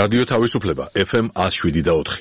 რადიო თავისუფლება FM 107.4.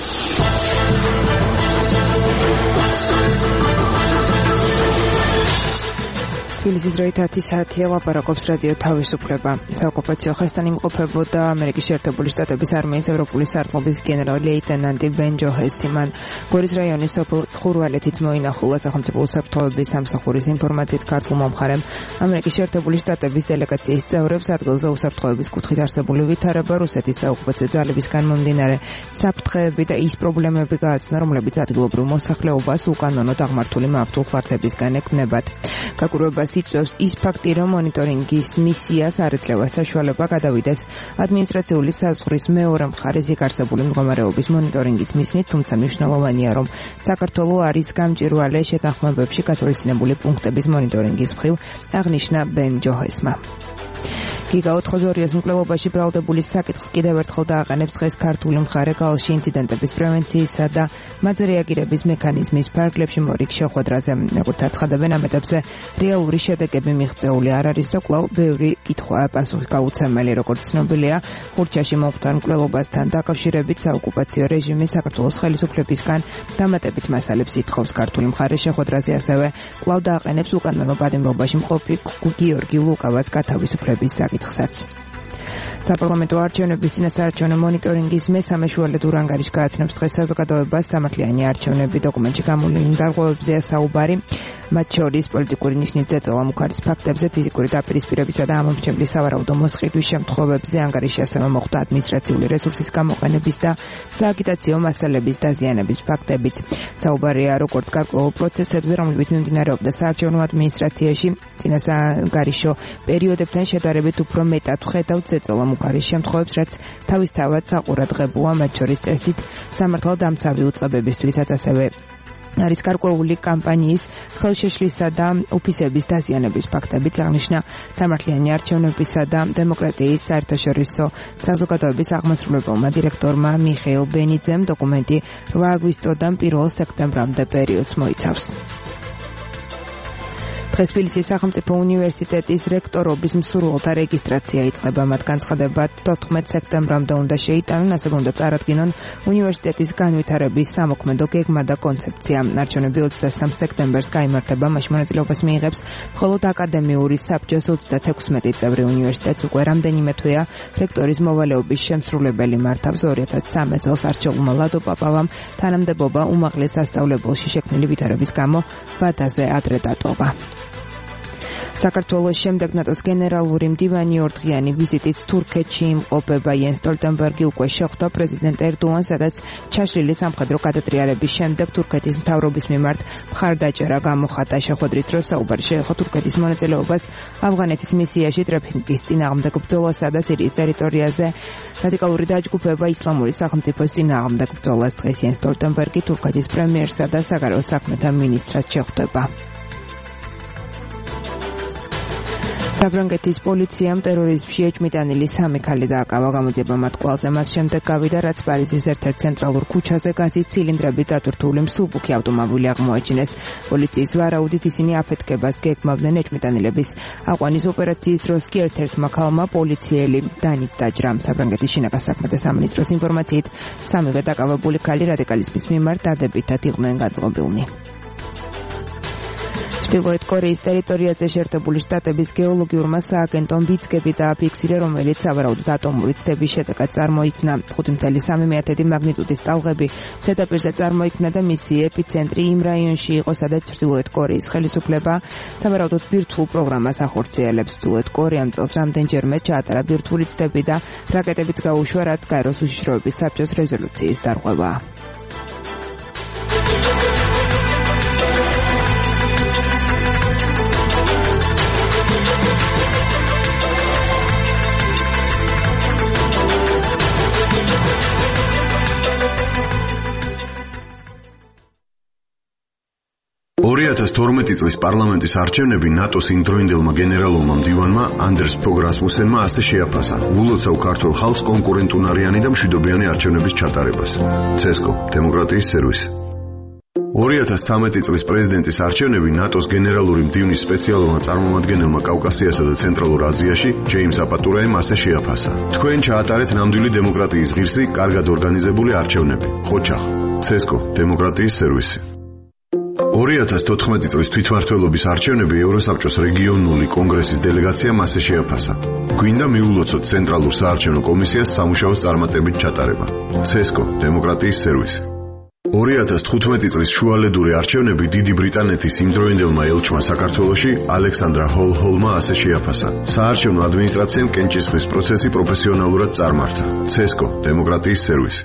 თბილისის დროით 10 საათია ლაპარაკობს რადიო თავისუფლება. საოკუპაციო ხასთან იმყოფებოდა ამერიკის შეერთებული შტატების არმიის ევროპული სარდლობის გენერალ-ლეიტენანტი ბენ ჯოჰესი. მან გორის რაიონის სოფელ ხურვალეთით მოინახულა. სახელმწიფო უსაფრთხოების სამსახურის ინფორმაციით ქართულმა მხარემ ამერიკის შეერთებული შტატების დელეგაციის წევრებს ადგილზე უსაფრთხოების კუთხით არსებული ვითარება, რუსეთის საოკუპაციო ძალებისგან მომდინარე საფრთხეები და ის პრობლემები გააცნო, რომლებიც ადგილობრივ მოსახლეობას უკანონო დაღმართული მავთულ ხარჯებისგან ექმნებათ. გაკვირვებას იწვევს ის ფაქტი, რომ მონიტორინგის მისიას არ ეძლევა საშუალება გადავიდეს ადმინისტრაციული საზღვრის მეორე მხარეს იქ არსებული მდგომარეობის მონიტორინგის მიზნით, თუმცა მნიშვნელოვანია, რომ საქართველო არის გამჭვირვალე შეთანხმებებში გათვალისწინებული პუნქტების მონიტორინგის მხრივ, აღნიშნა ბენ ჯოჰესმა. გიგა 4-2-ის მკვლელობაში ბრალდებული საკითხს კიდევ ერთხელ დააყენებს დღეს ქართული მხარე გალში ინციდენტების პრევენციისა და მათზე რეაგირების მექანიზმის ფარგლებში მორიგ შეხვედრაზე. როგორც აცხადებენ, ამ ეტაპზე რეალური შედეგები მიღწეული არ არის და კვლავ ბევრი კითხვაა პასუხისგაუცემელი. როგორც ცნობილია, ხურჩაში მომხდარ მკვლელობასთან დაკავშირებით საოკუპაციო რეჟიმი საქართველოს ხელისუფლებისგან დამატებით მასალებს ითხოვს. ქართული მხარე შეხვედრაზე ასევე კვლავ დააყენებს უკანონო პატიმრობაში მყოფი გიორგი ლუკავას გათავისუფლების საკითხსაც. საპარლამენტო არჩევნების წინასაარჩევნო მონიტორინგის მესამე შუალედ ანგარიში გააცნობს დღეს საზოგადოებას სამართლიანი არჩევნები დოკუმენტში გამოვლენილ დარღვევებზეა საუბარი. მათ შორის პოლიტიკური ნიშნის ზეწოლა მუხარის ფაქტებზე, ფიზიკური დაპირისპირებისა და ამომრჩევლის სავარაუდო მოსყიდვის შემთხვევებზე. ანგარიში ასევე მოხვდა ადმინისტრაციული რესურსის გამოყენების და სააგიტაციო მასალების დაზიანების ფაქტებიც. საუბარია როგორც გარკვეულ პროცესებზე, რომლებიც მიმდინარეობდა საარჩევნო ადმინისტრაციაში, წინასაანგარიშო პერიოდებთან შედარებით უფრო მეტად ვხედავთ ზეწოლა მუხარის შემთხვევებს, რაც თავისთავად საყურადღებოა, მათ შორის წესით სამართალდამცავი უწყებებისთვისაც ასევე არის გარკვეული კამპანიის ხელშეშლისა და ოფისების დაზიანების ფაქტებიც, აღნიშნა სამართლიანი არჩევნებისა და დემოკრატიის საერთაშორისო საზოგადოების აღმასრულებელმა დირექტორმა მიხეილ ბენიძემ. დოკუმენტი 8 აგვისტოდან 1 სექტემბრამდე პერიოდს მოიცავს. დღეს თბილისის სახელმწიფო უნივერსიტეტის რექტორობის მსურველთა რეგისტრაცია იწყება. მათ განცხადებად 14 სექტემბრამდე უნდა შეიტანონ, ასევე უნდა წარადგინონ უნივერსიტეტის განვითარების სამოქმედო გეგმა და კონცეფცია. არჩევნები 23 სექტემბერს გაიმართება, მაშინ მონაწილეობას მიიღებს მხოლოდ აკადემიური საბჭოს 36 წევრი. უნივერსიტეტს უკვე რამდენიმე თვეა რექტორის მოვალეობის შემსრულებელი მართავს. 2013 წელს არჩეულმა ლადო პაპავამ თანამდებობა უმაღლეს სასწავლებელში შექმნილი ვითარების გამო ვადაზე ადრე დატოვა. საქართველოს შემდეგ ნატოს გენერალური მდივანი ორდღიანი ვიზიტით თურქეთში იმყოფება. იენს სტოლტენბერგი უკვე შეხვდა პრეზიდენტ ერდოანს, სადაც ჩაშლილი სამხედრო გადატრიალების შემდეგ თურქეთის მთავრობის მიმართ მხარდაჭერა გამოხატა. შეხვედრის დროს საუბარი შეეხო თურქეთის მონაწილეობას ავღანეთის მისიაში ტრაფიკის წინააღმდეგ ბრძოლასა და სირიის ტერიტორიაზე რადიკალური დაჯგუფება ისლამური სახელმწიფოს წინააღმდეგ ბრძოლას. დღეს იენს სტოლტენბერგი თურქეთის პრემიერსა და საგარეო საქმეთა მინისტრად შეხვდება. საფრანგეთის პოლიციამ ტერორიზმში ეჭვმიტანილი 3 ქალი დააკავა. გამოძიება მათ კვალზე მას შემდეგ გავიდა, რაც პარიზის ერთ-ერთ ცენტრალურ ქუჩაზე გაზის ცილინდრებით დატვირთული მსუბუქი ავტომობილი აღმოაჩინეს. პოლიციის ვარაუდით ისინი აფეთქებას გეგმავდნენ. ეჭვმიტანილების აყვანის ოპერაციის დროს კი ერთ-ერთმა ქალმა პოლიციელი დანით დაჭრა. საფრანგეთის შინაგან საქმეთა სამინისტროს ინფორმაციით 3-ვე დაკავებული ქალი რადიკალიზმის მიმართ დადებითად იყვნენ განწყობილნი. ჩრდილოეთ კორეის ტერიტორიაზე შეერთებული შტატების გეოლოგიურმა სააგენტომ ბიძგები დააფიქსირა, რომელიც სავარაუდოდ ატომური ცდების შედეგად წარმოიქმნა. 5.3 მაგნიტუდის ტალღები ზედაპირზე წარმოიქმნა და მისი ეპიცენტრი იმ რაიონში იყო, სადაც ჩრდილოეთ კორეის ხელისუფლება სავარაუდოდ ბირთვულ პროგრამას ახორციელებს. ჩრდილოეთ კორეამ წელს რამდენჯერმე ჩაატარა ბირთვული ცდები და რაკეტებიც გაუშვა, რაც გაეროს უშიშროების საბჭოს რეზოლუციის დარღვევაა. წლის პარლამენტის არჩევნები ნატოს იმდროინდელმა გენერალურმა მდივანმა ანდერს ფოგ რასმუსენმა ასე შეაფასა: "ვულოცავ ქართულ ხალხს კონკურენტუნარიანი და მშვიდობიანი არჩევნების ჩატარებას." ცესკო, დემოკრატიის სერვისი. 2013 წლის პრეზიდენტის არჩევნები ნატოს გენერალური მდივნის სპეციალურმა წარმომადგენელმა კავკასიასა და ცენტრალურ აზიაში ჯეიმს აპატურაემ ასე შეაფასა. თქვენ ჩაატარეთ ნამდვილი დემოკრატიის ღირსი, კარგად ორგანიზებული არჩევნები. ხოჩახ, ცესკო, დემოკრატიის სერვისი. 2014 წლის თვითმმართველობის არჩევნები ევროსაბჭოს რეგიონული კონგრესის დელეგაციამ ასე შეაფასა. გვინდა მიულოცოთ ცენტრალურ საარჩევნო კომისიას სამუშაოს წარმატებით ჩატარება. ცესკო, დემოკრატიის სერვისი. 2015 წლის შუალედური არჩევნები დიდი ბრიტანეთის იმდროინდელმა ელჩმა საქართველოში ალექსანდრა ჰოლჰოლმა ასე შეაფასა. საარჩევნო ადმინისტრაციამ კენჭისყრის პროცესი პროფესიონალურად წარმართა. ცესკო, დემოკრატიის სერვისი.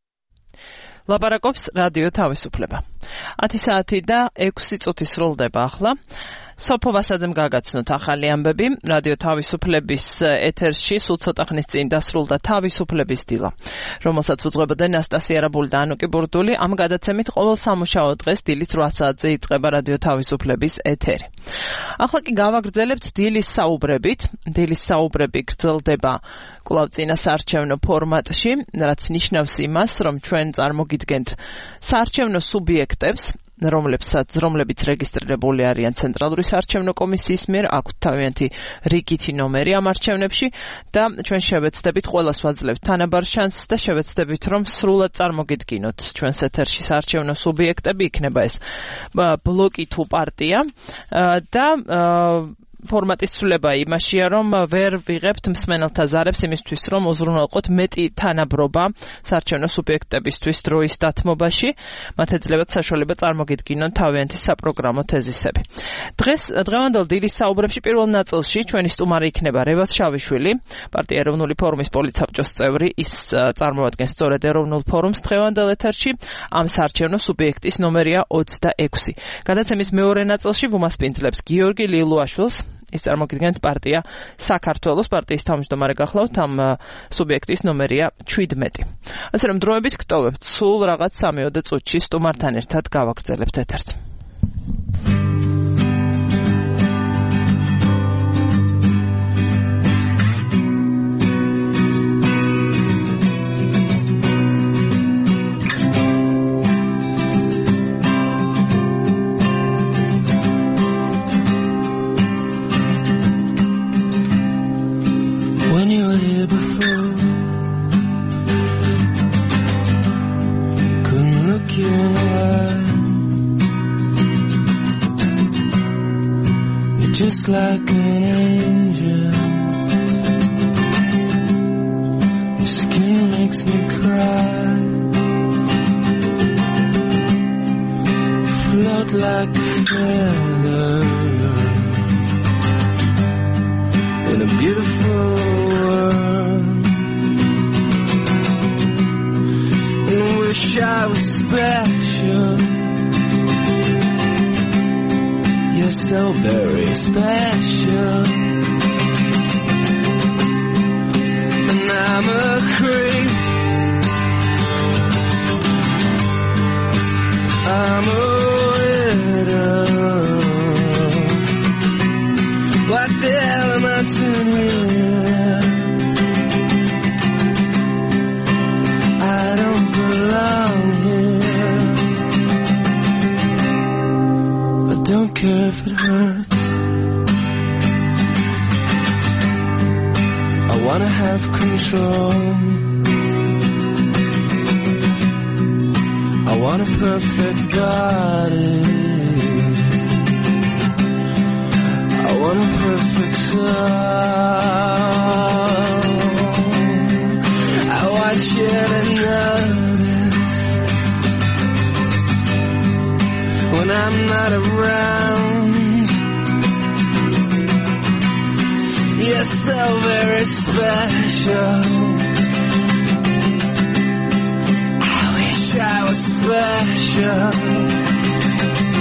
ლაპარაკობს რადიო თავისუფლება. 10 საათი და 6 წუთი სრულდება ახლა. სოფო ვასაძემ გაგაცნოთ ახალი ამბები. რადიო თავისუფლების ეთერში სულ ცოტა ხნის წინ დასრულდა თავისუფლების დილა, რომელსაც უძღვებოდნენ ნასტასია რაბული და ანუკი ბურდული. ამ გადაცემით ყოველ სამუშაო დღეს დილის 8 საათზე იწყება რადიო თავისუფლების ეთერი. ახლა კი გავაგრძელებთ დილის საუბრებით. დილის საუბრები გრძელდება კვლავ წინა საარჩევნო ფორმატში, რაც ნიშნავს იმას, რომ ჩვენ წარმოგიდგენთ საარჩევნო სუბიექტებს, რომლებიც რეგისტრირებული არიან ცენტრალური საარჩევნო კომისიის მიერ, აქვთ თავიანთი რიგითი ნომერი ამ არჩევნებში და ჩვენ შევეცდებით, ყველას ვაძლევთ თანაბარ შანსს და შევეცდებით, რომ სრულად წარმოგიდგინოთ ჩვენს ეთერში საარჩევნო სუბიექტები, იქნება ეს ბლოკი თუ პარტია და ფორმატის ცვლილება იმაშია, რომ ვერ ვიღებთ მსმენელთა ზარებს იმისთვის, რომ უზრუნველყოთ მეტი თანაბრობა საარჩევნო სუბიექტებისთვის დროის დათმობაში, მათ ეძლებათ საშუალება წარმოგიდგინონ თავიანთი საპროგრამო თეზისები. დღევანდელ დილის საუბრებში პირველ ნაწილში ჩვენი სტუმარი იქნება რევაზ შავიშვილი, პარტია ეროვნული ფორუმის პოლიტსაბჭოს წევრი, ის წარმოადგენს სწორედ ეროვნულ ფორუმს დღევანდელ ეთერში, ამ საარჩევნო სუბიექტის ნომერია 26. გადაცემის მეორე ნაწილში ვუმასპინძლებს გიორგი ლილუაშვილს, ის წარმოგიდგენთ პარტია საქართველოს პარტიის თავმჯდომარე გახლავთ, ამ სუბიექტის ნომერია 17. ასე რომ დროებით გტოვებთ, სულ რაღაც 3-4 წუთში სტუმართან ერთად გავაგრძელებთ ეთერს. Just like an angel, your skin makes me cry. Float like a feather in a beautiful world, and wish I was special. You're so very special, and I'm a creep. I'm a widow. What the hell am I doing here? I don't belong here. I don't care if it hurts. I wanna have control. I want a perfect body. I want a perfect soul. I want you to notice when I'm not around. You're so very special. I wish I was special,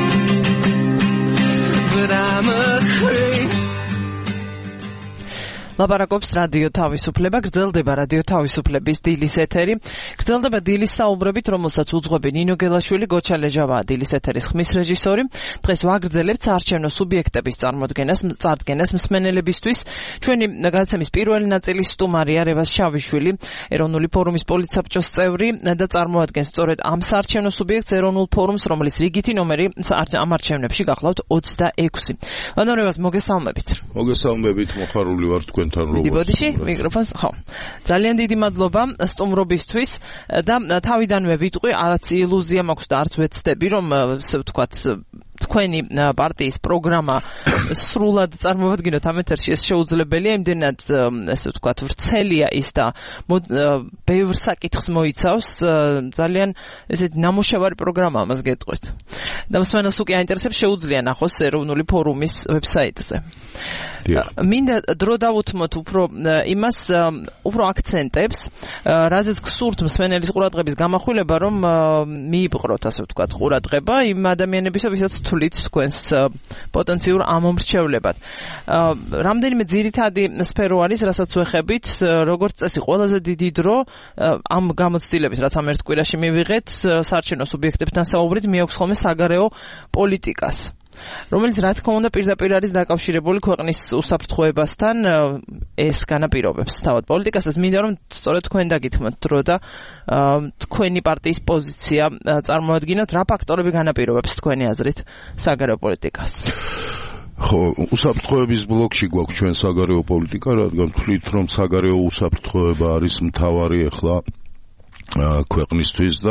but I'm a creep. ლაპარაკობს რადიო თავისუფლება, გრძელდება რადიო თავისუფლების დილის ეთერი. გრძელდება დილის საუბრებით, რომელსაც უძღვები ნინო გელაშვილი, გოჩა ლეჟავაა დილის ეთერის ხმის რეჟისორი. დღეს ვაგრძელებთ საარჩევნო სუბიექტების წარდგენას მსმენელებისთვის. ჩვენი გადაცემის პირველი ნაწილის სტუმარია რევაზ შავიშვილი, ეროვნული ფორუმის პოლიტსაბჭოს წევრი და წარმოადგენს სწორედ ამ საარჩევნო სუბიექტს ეროვნულ ფორუმს, რომლის რიგითი ნომერი ამ არჩევნებში გახლავთ 26. ანუ რევაზ, მოგესალმებით. მოგესალმებით, მოხარული ვარ თქვენთან როგორც. ბოდიში მიკროფონს ხო. ძალიან დიდი მადლობა სტუმრობისთვის და თავიდანვე ვიტყვი, არც ილუზია მაქვს და არც ვეცდები, რომ ასე ვთქვათ თქვენი პარტიის პროგრამა სრულად წარმოვადგინოთ ამ ეთერში, ეს შეუძლებელია, იმდენად ასე ვთქვათ ვრცელია ის და ბევრ საკითხს მოიცავს, ძალიან ესეთი ნამუშევარი პროგრამა ამას გეტყვით. და მსმენელს უკვე აინტერესებს, შეუძლია ნახოს ეროვნული ფორუმის ვებსაიტზე. მინდა დრო დავუთმოთ უფრო იმას, უფრო აქცენტებს, რაზეც გსურთ მსმენელის ყურადღების გამახვილება, რომ მიიპყროთ, ასე ვთქვათ, ყურადღება იმ ადამიანებისა, ვისაც თვლით თქვენს პოტენციურ ამომრჩევლებად. რამდენიმე ძირითადი სფერო არის, რასაც ვეხებით, როგორც წესი, ყველაზე დიდი დრო ამ გამოცდილების, რაც ამ ერთ კვირაში მივიღეთ, საარჩევნო სუბიექტებთან საუბრით, მიაქვს ხოლმე საგარეო პოლიტიკას, რომელიც რა თქმა უნდა პირდაპირ არის დაკავშირებული ქვეყნის უსაფრთხოებასთან, ეს განაპირობებს თავად პოლიტიკასაც. მინდა რომ სწორედ თქვენ დაგითმოთ დრო და თქვენი პარტიის პოზიცია წარმოადგინოთ, რა ფაქტორები განაპირობებს თქვენი აზრით საგარეო პოლიტიკას. ხო, უსაფრთხოების ბლოკში გვაქვს ჩვენ საგარეო პოლიტიკა, რადგან ვთვლით, რომ საგარეო უსაფრთხოება არის მთავარი ახლა ქვეყნისთვის და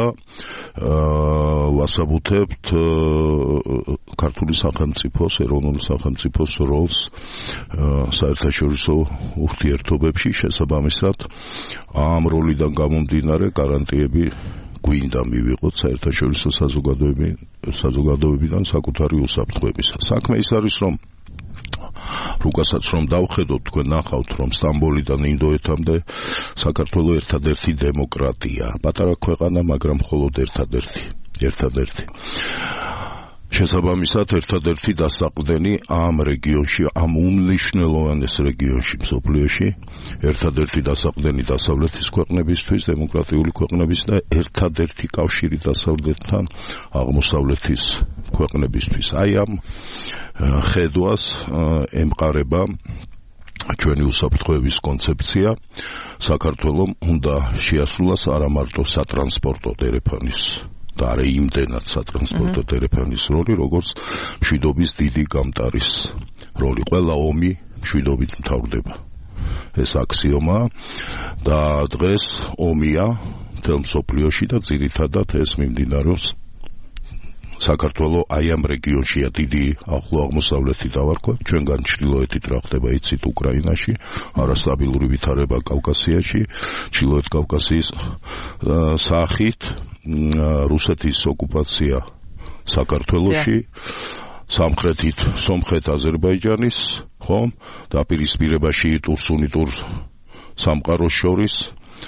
ვასაბუთებთ ქართული სახელმწიფოს, ეროვნული სახელმწიფოს როლს საერთაშორისო ურთიერთობებში. შესაბამისად, ამ როლიდან გამომდინარე გარანტიები გვინდა მივიღოთ საერთაშორისო საზოგადოებიდან საკუთარი უსაფრთხოებისა. საქმე ის არის, რომ რუკასაც რომ დავხედოთ, თქვენ ნახავთ, რომ სტამბოლიდან ინდოეთამდე საქართველოს ერთადერთი დემოკრატია, პატარა ქვეყანა, მაგრამ მხოლოდ ერთადერთი. შესაბამისად, ერთადერთი დასაყრდენი ამ რეგიონში, ამ უმნიშვნელოვანეს რეგიონში მსოფლიოში, ერთადერთი დასაყრდენი დასავლეთის ქვეყნებისთვის, დემოკრატიული ქვეყნების და ერთადერთი კავშირი დასავლეთთან აღმოსავლეთის ქვეყნებისთვის. აი ამ ხედვას ემყარება ჩვენი უსაფრთხოების კონცეფცია. საქართველომ უნდა შეასრულოს არა მარტო სატრანსპორტო დერეფანის და არა იმდენად სატრანსპორტო დერეფანის როლი, როგორც მშვიდობის დიდი გამტარის როლი. ყველა ომი მშვიდობით მთავრდება. ეს აქსიომაა და დღეს ომია მთელ მსოფლიოში და ძირითადად ეს მიმდინარეობს საქართველოს აი ამ რეგიონშია, დიდი ახლო აღმოსავლეთი დავარქვათ, ჩვენგან ჩრდილოეთით რა ხდება იცით უკრაინაში, არასტაბილური ვითარება კავკასიაში, ჩრდილოეთ კავკასიის სახით, რუსეთის ოკუპაცია საქართველოში, სამხრეთით სომხეთ აზერბაიჯანის, ხომ, დაპირისპირება შიიტურ სუნიტურ სამყაროს შორის,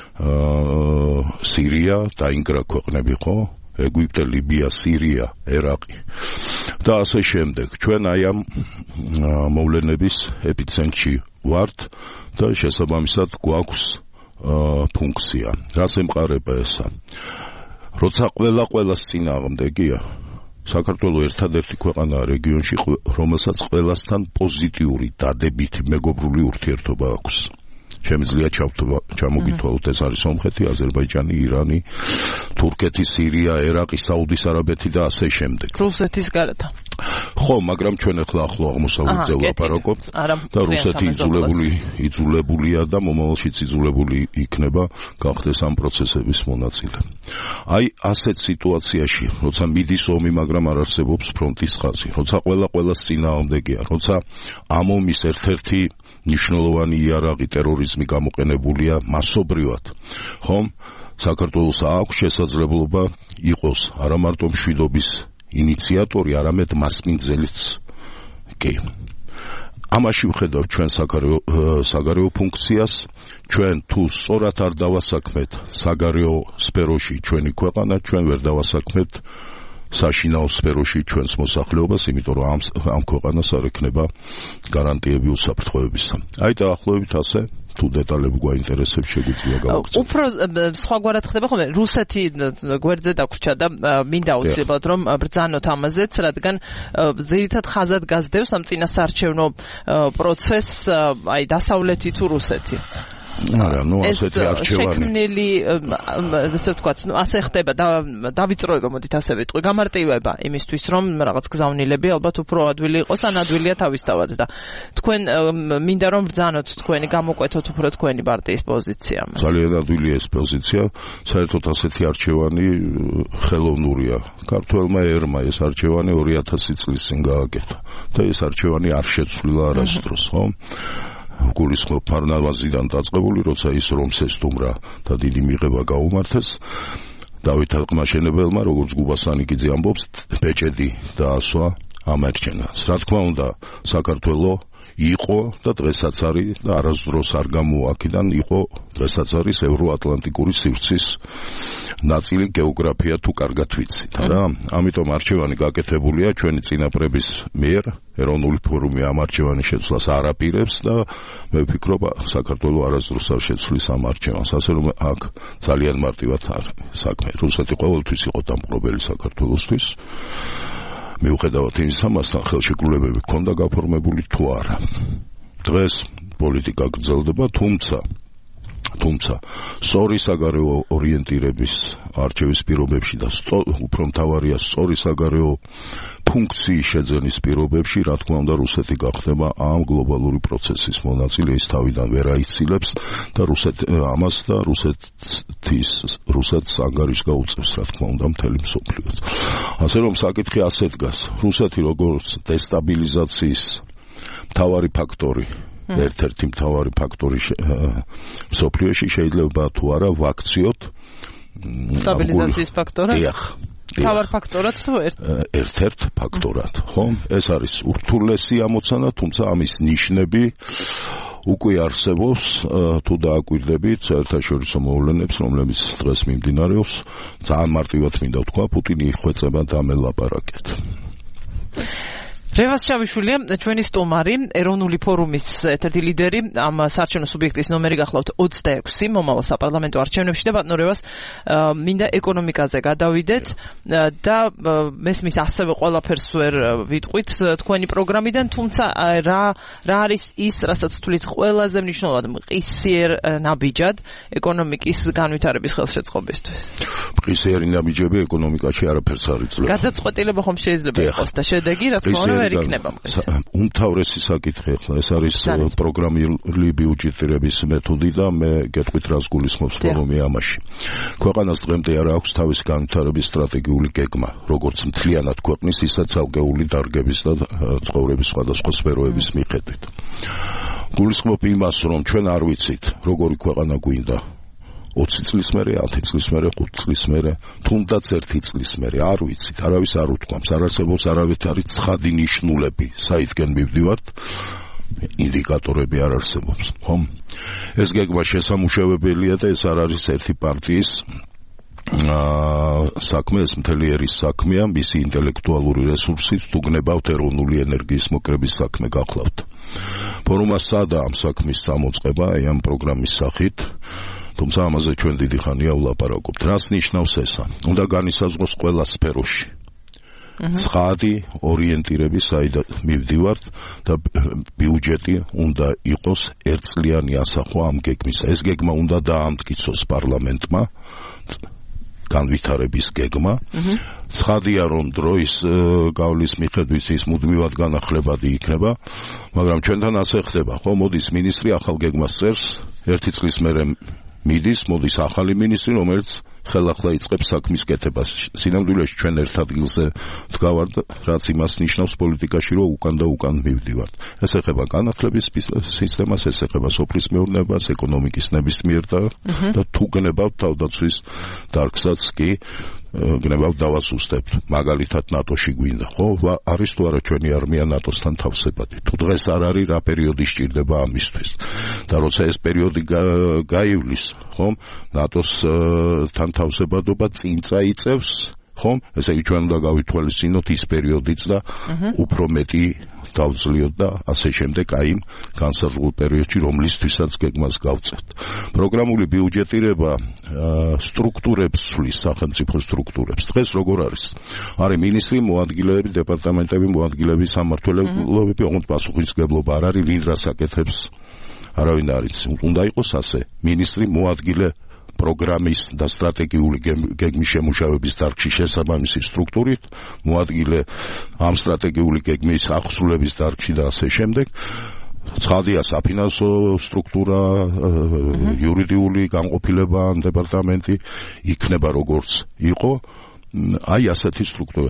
სირია, დაინგრა ქვეყნები, ხო? ეგვიპტე, ლიბია, სირია, ერაყი და ასე შემდეგ. ჩვენ აი ამ მოვლენების ეპიცენტრში ვართ და შესაბამისად გვაქვს ფუნქცია. რას ემყარება ესა? როცა ყველას წინააღმდეგია, საქართველოს ერთადერთი ქვეყანა რეგიონში, რომელსაც ყველასთან პოზიტიური დადებითი მეგობრული ურთიერთობა აქვს. შემიძლია ჩამოგითვალოთ, ეს არის სომხეთი, აზერბაიჯანი, ირანი, თურქეთი, სირია, ერაყი, საუდის არაბეთი და ასე შემდეგ. რუსეთის გარდა. ხო, მაგრამ ჩვენ ახლა ახლო აღმოსავლეთზე ვლაპარაკობთ და რუსეთი იძულებულია და მომავალშიც იძულებული იქნება გახდეს ამ პროცესების მონაწილე. აი ასეთ სიტუაციაში, როცა მიდის ომი, მაგრამ არ არსებობს ფრონტის ხაზი, როცა ყველას წინააღმდეგია, როცა ამ ომის ერთ-ერთი ნიშნულოვანი იარაღი ტერორიზმი გამოყენებულია მასობრივად, ხომ? საქართველოს აქვს შესაძლებლობა იყოს არა მარტო მშვიდობის ინიციატორი, არამედ მასპინძელიც კი. ამაში ვხედავ ჩვენ საგარეო ფუნქციას, ჩვენ თუ სწორად არ დავასაქმეთ საგარეო სფეროში ჩვენი ქვეყანა, ჩვენ ვერ დავასაქმეთ საშინაო სფეროში ჩვენს მოსახლეობას, იმიტომ რომ ამ ქვეყანას არ ექნება გარანტიები უსაფრთხოებისა. აი დაახლოებით ასე, თუ დეტალები გვაინტერესებს, შეგვიძლია გავაგრძელოთ. უფრო სხვაგვარად ხდება ხოლმე, რუსეთი გვერდზე დაგვრჩა და მინდა აუცილებლად რომ ბრძანოთ ამაზეც, რადგან ძირითად ხაზად გასდევს ამ წინასაარჩევნო პროცესს აი დასავლეთი თუ რუსეთი. არა, ნუ ასეთი არჩევანი. შექმნილი, ასე ვთქვათ, ნუ ასე ხდება დავიწროება, მოდით ასე ვიტყვი, გამარტივება იმისთვის, რომ რაღაც გზავნილები ალბათ უფრო ადვილი იყოს, ან ადვილია თავისთავად და თქვენ მინდა რომ ბრძანოთ თქვენი, გამოკვეთოთ უფრო თქვენი პარტიის პოზიცია. ძალიან ადვილია ეს პოზიცია, საერთოდ ასეთი არჩევანი ხელოვნურია. ქართველმა ერმა ეს არჩევანი 2000 წლის წინ გააკეთა და ეს არჩევანი არ შეცვლილა არასდროს, ხო? გულისხმობ ფარნავაზიდან დაწყებული, როცა ის რომს ესტუმრა და დიდი მიღება გაუმართეს დავით აღმაშენებელმა, როგორც გუბასანიკიძე ამბობს, ბეჭედი დაასვა ამერჩენას. რა თქმა უნდა, საქართველოს იყო და დღესაც არის და არასდროს არ გამოაკიდან იყო დღესაც არის ევროატლანტიკური სივრცის ნაწილი გეოგრაფია თუ კარგად ვიცით რა. ამიტომ არჩევანი გაკეთებულია ჩვენი წინაპრების მიერ. ეროვნული ფორუმი ამ არჩევანის შეცვლას არ აპირებს და მე ვფიქრობ საქართველოს არასდროს არ შეცვლის ამ არჩევანს. ასე რომ აქ ძალიან მარტივად არის საქმე. რუსეთი ყოველთვის იყო დამპყრობელი საქართველოსთვის. მიუხედავად იმისა, მასთან ხელშეკრულებები ჰქონდა გაფორმებული თუ არა. დღეს პოლიტიკა გრძელდება, თუმცა სწორი საგარეო ორიენტირების არჩევის პირობებში და უფრო მთავარია სწორი საგარეო ფუნქციის შეძენის პირობებში, რა თქმა უნდა, რუსეთი გახდება ამ გლობალური პროცესის მონაწილე, ის თავიდან ვერ აიცილებს და ამას და რუსეთს ანგარიშს გაუწევს, რა თქმა უნდა, მთელი მსოფლიოს. ასე რომ საკითხი ასე დგას. რუსეთი როგორც დესტაბილიზაციის მთავარი ფაქტორი, ერთ-ერთი მთავარი ფაქტორი მსოფლიოში შეიძლება თუ არა ვაქციოთ სტაბილიზაციის ფაქტორად? მთავარ ფაქტორად თუ ერთ-ერთ ფაქტორად, ხო? ეს არის ურთულესი ამოცანა, თუმცა ამის ნიშნები უკვე არსებობს, თუ დააკვირდებით საერთაშორისო მოვლენებს, რომლებიც დღეს მიმდინარეობს, ძალიან მარტივად მინდა ვთქვა, პუტინი იხვეწება და მელაპარაკეთ. რევაზ შავიშვილია, ჩვენი სტუმარი, ეროვნული ფორუმის ერთ-ერთი ლიდერი, ამ საარჩევნო სუბიექტის ნომერი გახლავთ 26 მომავალ საპარლამენტო არჩევნებში და ბატონო რევაზ, მინდა ეკონომიკაზე გადავიდეთ და მესმის ასევე ყველაფერს ვერ ვიტყვით თქვენი პროგრამიდან, თუმცა რა არის ის, რასაც ვთვლით ყველაზე მნიშვნელოვად მყისიერ ნაბიჯად ეკონომიკის განვითარების ხელშეწყობისთვის? მყისიერი ნაბიჯები ეკონომიკაში არაფერს არ იძლევა. გადაწყვეტილება ხომ შეიძლება იყოს და შედეგი, რა თქმა უნდა, უმთავრესი საკითხი ახლა ეს არის პროგრამული ბიუჯეტირების მეთოდი და მე გეტყვით რას გულისხმობს ფორუმი ამაში. ქვეყანას დღემდე არ აქვს თავისი განვითარების სტრატეგიული გეგმა, როგორც მთლიანად ქვეყნის, ისე ცალკეული დარგების და ცხოვრების სხვადასხვა სფეროების მიხედვით. გულისხმობ იმას, რომ ჩვენ არ ვიცით, როგორი ქვეყანა გვინდა 20 წლის მერე, 10 წლის მერე, 5 წლის მერე, თუნდაც 1 წლის მერე, არ ვიცით, არავის არ უთქვამს, არ არსებობს არავითარი ცხადი ნიშნულები, საიდგენ მივდივართ, ინდიკატორები არ არსებობს, ხო? ეს გეგმა შესამუშავებელია და ეს არ არის ერთი პარტიის საქმე, ეს მთელი ერის საქმეა, მისი ინტელექტუალური რესურსით თუ გნებავთ ეროვნული ენერგიის მოკრების საქმე გახლავთ. ფორუმმა სცადა ამ საქმის წამოწყება, ამ პროგრამის სახით, თუმცა ამაზე ჩვენ დიდი ხანია ვლაპარაკობთ. რას ნიშნავს ესა? უნდა განისაზღვროს ყველა სფეროში. ცხადი ორიენტირები, საიდანაც მივდივართ და ბიუჯეტი უნდა იყოს ერთწლიანი ასახვა ამ გეგმისა. ეს გეგმა უნდა დაამტკიცოს პარლამენტმა, განვითარების გეგმა. ცხადია, რომ დროის გავლის მიხედვით ის მუდმივად განახლებადი იქნება, მაგრამ ჩვენთან ასე ხდება, ხო? მოდის მინისტრი ახალ გეგმას წერს, 1 წლის მერე მიდის, მოდის ახალი მინისტრი, რომელიც ხელახლა იწყებს საქმის კეთებას. სინამდვილეში ჩვენ ერთ ადგილზე ვდგავართ, რაც იმას ნიშნავს პოლიტიკაში, რომ უკან და უკან მივდივართ. ეს ეხება განათლების სისტემას, ეს ეხება სოფლის მეურნეობას, ეკონომიკის ნებისმიერ და თუ გნებავთ თავდაცვის დარგსაც კი გნებავთ დავასუსტებთ. მაგალითად ნატოში გვინდა, ხო? არის თუ არა ჩვენი არმია ნატოსთან თავსებადი. თუ დღეს არ არის, რა პერიოდი სჭირდება ამისთვის. და როცა ეს პერიოდი გაივლის, ხო? ნატოსთან თავსებადობა წინ წაიწევს ხომ? ესე იგი ჩვენ უნდა გავითვალისწინოთ ის პერიოდიც და უფრო მეტი დავძლიოთ და ასე შემდეგ აი იმ განსაზღვრულ პერიოდში რომლისთვისაც გეგმას გავწევთ. პროგრამული ბიუჯეტირება სტრუქტურებს ცვლის, სახელმწიფო სტრუქტურებს. დღეს როგორ არის? არის მინისტრი, მოადგილეები, დეპარტამენტები, მოადგილეები, სამმართველოები, ოღონდ პასუხისმგებლობა არ არის, ვინ რას აკეთებს, არავინ არ იცის. უნდა იყოს ასე, მინისტრი, მოადგილე პროგრამის და სტრატეგიული გეგმის შემუშავების დარგში შესაბამისი სტრუქტურით, მოადგილე ამ სტრატეგიული გეგმის აღსრულების დარგში და ასე შემდეგ. ცხადია საფინანსო სტრუქტურა, იურიდიული განყოფილება, დეპარტამენტი იქნება როგორც იყო. აი ასეთი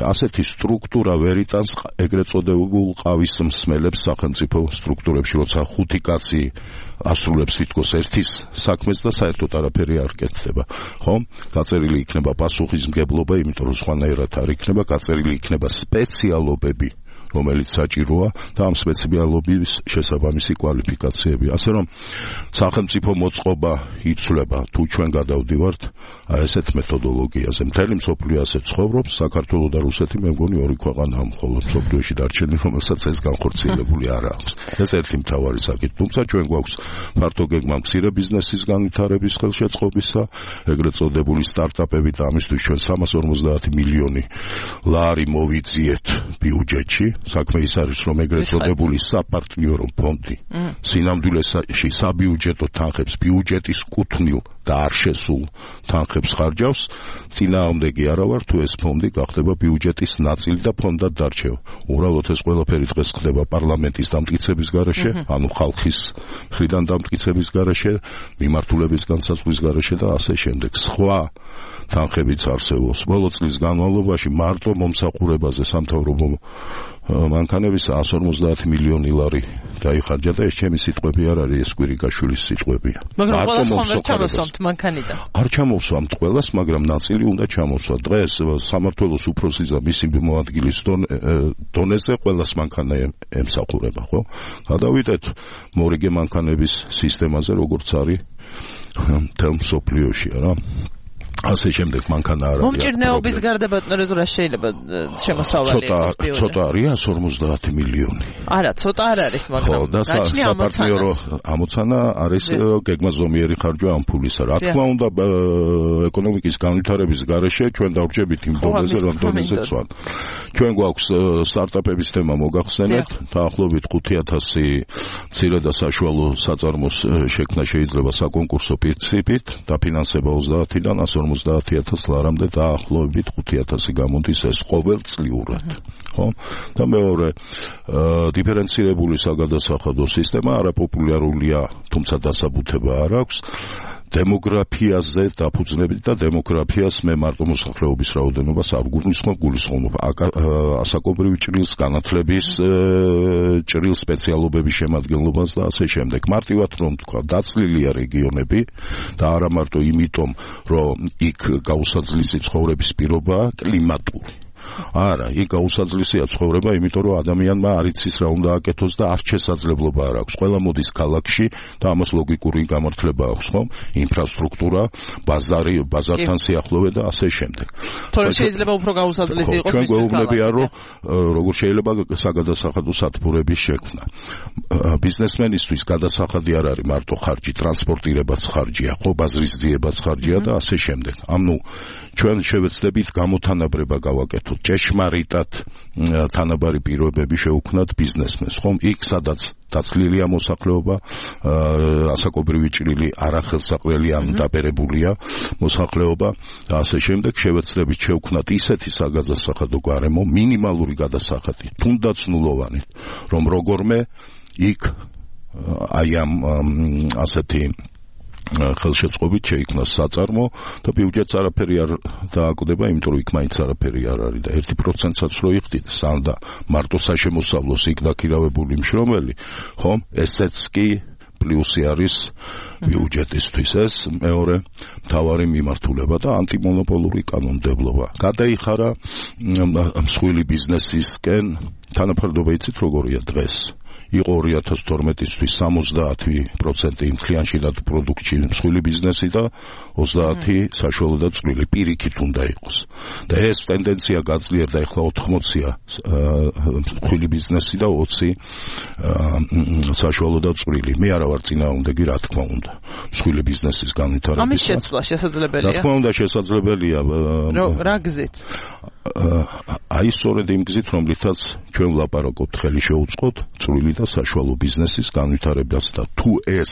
სტრუქტურა ვერ იტანს ეგრეთ წოდებულ ყავის მსმელებს სახელმწიფო სტრუქტურებში, როცა ხუთი კაცი ასრულებს თითქოს ერთის საქმეს და საერთოდ არაფერი არ კეთდება, ხო? გაწერილი იქნება პასუხისმგებლობა, იმიტომ რომ სხვანაირად არ იქნება, გაწერილი იქნება სპეციალობები, რომელიც საჭიროა და ამ სპეციალობის შესაბამისი კვალიფიკაციები. ასე რომ სახელმწიფო მოწყობა იცვლება თუ ჩვენ გადავდივართ აი ესეთ მეთოდოლოგიაზე. მთელი მსოფლიო ასე ცხოვრობს, საქართველო და რუსეთი მე მგონი ორი ქვეყანაა მხოლოდ მსოფლიოში დარჩენილი, რომელსაც ეს განხორციელებული არ აქვს. ეს ერთი მთავარი საკითხი. თუმცა ჩვენ გვაქვს ფართო გეგმა მცირე ბიზნესის განვითარების ხელშეწყობისა, ეგრეთ წოდებული სტარტაპები და ამისთვის ჩვენ 350 მილიონი ლარი მოვიძიეთ ბიუჯეტში. საქმე ის არის, რომ ეგრეთ წოდებული საპარტნიორო ფონდი სინამდვილეში საბიუჯეტო თანხებს ბიუჯეტის კუთვნილ და არ შესულ თანხებს ხარჯავს, წინააღმდეგი არა ვარ თუ ეს ფონდი გახდება ბიუჯეტის ნაწილი და ფონდად დარჩევა. უბრალოდ ეს ყველაფერი დღეს ხდება პარლამენტის დამტკიცების გარეშე, ანუ ხალხის მხრიდან დამტკიცების გარეშე, მიმართულების განსაზღვრის გარეშე და ასე შემდეგ. სხვა თანხებიც არსებობს. ბოლო წლის განმავლობაში მარტო მომსახურებაზე სამთავრობო მანქანების 150 მილიონი ლარი დაიხარჯა და ეს ჩემი სიტყვები არ არის, ეს კვირიკაშვილის სიტყვებია. მაგრამ ყველას ხომ ვერ ჩამოსვამთ მანქანიდან? არ ჩამოსვამთ ყველას, მაგრამ ნაწილი უნდა ჩამოსვა. დღეს სამმართველოს უფროსის და მისი მოადგილის დონეზე ყველას მანქანა ემსახურება, ხო? გადავიდეთ მორიგე მანქანების სისტემაზე, როგორც არის მთელ მსოფლიოში, რა. ასე შემდეგ მანქანა არ არის. მომჭირნეობის გარდა ბატონო რა შეიძლება შემოსავალი იყოს? ცოტა არის 150 მილიონი. არა, ცოტა არ არის, მაგრამ გაჩნია საპარტნიორო ამოცანა არის გეგმაზომიერი ხარჯვა ამ ფულისა. რა თქმა უნდა, ეკონომიკის განვითარების გარეშე ჩვენ დავრჩებით იმ დონეზე, რომ დონეზეც ვარ. ჩვენ გვაქვს სტარტაპების თემა მოგახსენეთ, დაახლოებით 5000 მცირე და საშუალო საწარმოს შექმნა შეიძლება საკონკურსო პრინციპით, დაფინანსება 30-დან 50,000 ლარამდე დაახლოებით 5,000 გამოდის ეს ყოველწლიურად, ხო? და მეორე დიფერენცირებული საგადასახადო სისტემა არაპოპულარულია, თუმცა დასაბუთება არ აქვს. დემოგრაფიაზე დაფუძნებით და დემოგრაფიას მე მარტო მოსახლეობის რაოდენობას არ გულისხმობ, ასაკობრივი ჭრილს, განათლების ჭრილ სპეციალობების შემადგენლობას და ასე შემდეგ. მარტივად რომ თქვა, დაწლილია რეგიონები და არა მარტო იმიტომ, რომ იქ გაუსაძლისი ცხოვრების პირობაა კლიმატური. არა, იქ გაუსაძლისია ცხოვრება, იმიტომ რომ ადამიანმა არ იცის რა უნდა აკეთოს და არ შესაძლებლობა არ აქვს. ყველა მოდის ქალაქში და ამას ლოგიკური გამართლება აქვს, ხო? ინფრასტრუქტურა, ბაზართან სიახლოვე და ასე შემდეგ. თორე შეიძლება უფრო გაუსაძლისი იყოს. ჩვენ გვეუბნებიან, რომ როგორ შეიძლება საგადასახადო სათბურების შექმნა. ბიზნესმენისთვის გადასახადი არ არის მარტო ხარჯი, ტრანსპორტირებაც ხარჯია, ხო, ბაზრის ძიებაც ხარჯია და ასე შემდეგ. ანუ ჩვენ შევეცდებით გამოთანაბრება გავაკეთოთ, ჭეშმარიტად თანაბარი პირობები შევქმნათ ბიზნესმენს, ხომ? იქ სადაც დაცლილია მოსახლეობა, ასაკობრივი ჭრილი არახელსაყრელი ან დაბერებულია მოსახლეობა და ასე შემდეგ შევეცდებით შევქმნათ ისეთი საგადასახადო გარემო, მინიმალური გადასახადი, თუნდაც ნულოვანი, რომ როგორმე იქ აი ამ ასეთი ხელშეწყობით შეიქმნას საწარმო და ბიუჯეტს არაფერი არ დააკვდება, იმიტომ რომ იქ მაინც არაფერი არ არის და 1%-საც რო იხდით, სამ და მარტო საშემოსავლოს იქ დაქირავებული მშრომელი, ხომ? ესეც კი პლუსი არის ბიუჯეტისთვის. ეს მეორე მთავარი მიმართულება და ანტიმონოპოლური კანონმდებლობა. გადაიხარა მსხვილი ბიზნესისკენ თანაფარდობა, იცით როგორია დღეს? იყო 2012-ისთვის 70% ინფლაცია და პროდუქტი მსხვილი ბიზნესი და 30 საშუალო და წვრილი პირიქით უნდა იყოს. და ეს ტენდენცია გაძლიერდა ახლა 80-ია მსხვილი ბიზნესი და 20 საშუალო და წვრილი. მე არა ვარ წინააღმდეგი, რა თქმა უნდა. მსხვილი ბიზნესის განვითარება. ამის შეცვლა შესაძლებელია. რა თქმა უნდა შესაძლებელია. რა გზით? აი სწორედ იმ გზით, რომლითაც ჩვენ ვლაპარაკობთ, ხელი შეუწყოთ წვრილი და საშუალო ბიზნესის განვითარებას და თუ ეს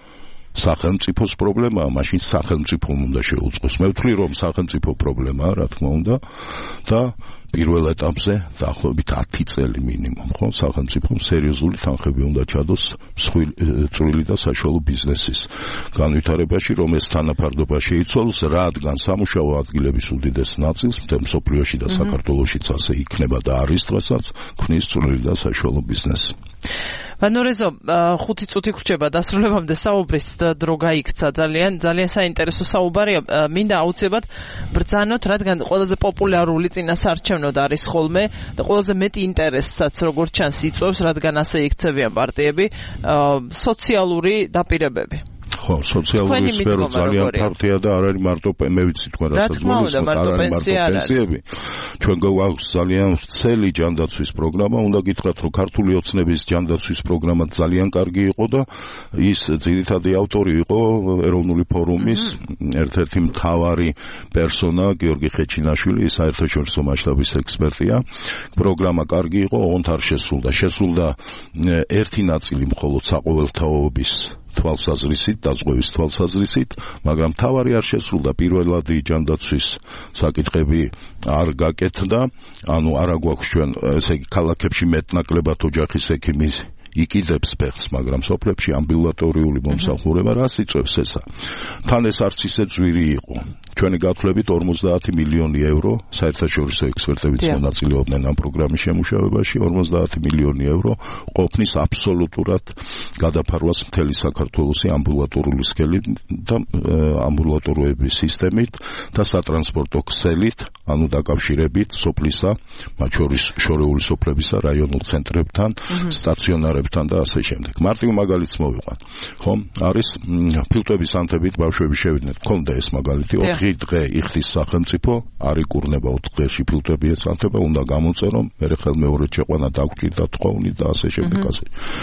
სახელმწიფოს პრობლემაა, მაშინ სახელმწიფომ უნდა შეუწყოს. მე ვთვლი, რომ სახელმწიფო პრობლემაა, რა თქმა უნდა, და პირველ ეტაპზე დაახლოებით 10 წელი მინიმუმ, ხო, სახელმწიფომ სერიოზული თანხები უნდა ჩადოს წვრილი და საშუალო ბიზნესის განვითარებაში, რომ ეს თანაფარდობა შეიცვალოს, რადგან სამუშაო ადგილების უდიდეს ნაწილს მთელ მსოფლიოში და საქართველოშიც ასე იქნება და არის დღესაც ქმნის წვრილი და საშუალო ბიზნესი. ვანორეზო, 5 წუთი გრჩება დასრულებამდე საუბრის დრო გაიქცა, ძალიან საინტერესო საუბარია. მინდა აუცილებლად ბრძანოთ, რადგან ყველაზე პოპულარული წინასაარჩევნოდ არის ხოლმე და ყველაზე მეტი ინტერესსაც როგორც ჩანს იწვევს, რადგან ასე იქცევიან პარტიები, სოციალური დაპირებები. ხო, სოციალური სფერო ძალიან ფართია და არ არის მარტო მე ვიცი თქვენ რასაც გულისხმობთ, არ არის მარტო პენსიები. ჩვენ გვაქვს ძალიან ვრცელი ჯანდაცვის პროგრამა, უნდა გითხრათ, რომ ქართული ოცნების ჯანდაცვის პროგრამა ძალიან კარგი იყო და ის ძირითადი ავტორი იყო ეროვნული ფორუმის ერთ-ერთი მთავარი პერსონა გიორგი ხეჩინაშვილი, ის საერთაშორისო მასშტაბის ექსპერტია. პროგრამა კარგი იყო, ოღონდ არ შესრულდა ერთი ნაწილი მხოლოდ საყოველთაობის თვალსაზრისით, დაზღვევის თვალსაზრისით, მაგრამ თავარი არ შესრულდა, პირველადი ჯანდაცვის საკითხები არ გაკეთდა, ანუ არა გვაქვს ჩვენ, ესე იგი, ქალაქებში მეტნაკლებად ოჯახის ექიმი იყიდებს ფეხს, მაგრამ სოფლებში ამბულატორიული მომსახურება რას იწვევს ესა? თან ეს არც ისე ძვირი იყო. ჩვენი გათვლებით 50 მილიონი ევრო, საერთაშორისო ექსპერტებიც მონაწილეობდნენ ამ პროგრამის შემუშავებაში, 50 მილიონი ევრო ყოფნის აბსოლუტურად გადაფარვას მთელი საქართველოსი ამბულატორული სქელით და ამბულატოროების სისტემით და სატრანსპორტო ქსელით, ანუ დაკავშირებით სოფლისა, მათ შორის შორეული სოფლებისა, რაიონულ ცენტრებთან, სტაციონარებთან და ასე შემდეგ. მარტივ მაგალითს მოვიყვან. ხო, არის ფილტვების ანთებით ბავშვები შევიდნენ. გქონდა ეს მაგალითი 4 დღე იხდის სახელმწიფო, არ იკურნება 4 დღეში ფილტვები ეცანთება, უნდა გამოწერო, მერე ხელმეორედ შეყვანა დაგჭირდა თხოვნით და ასე შემდეგ ასე.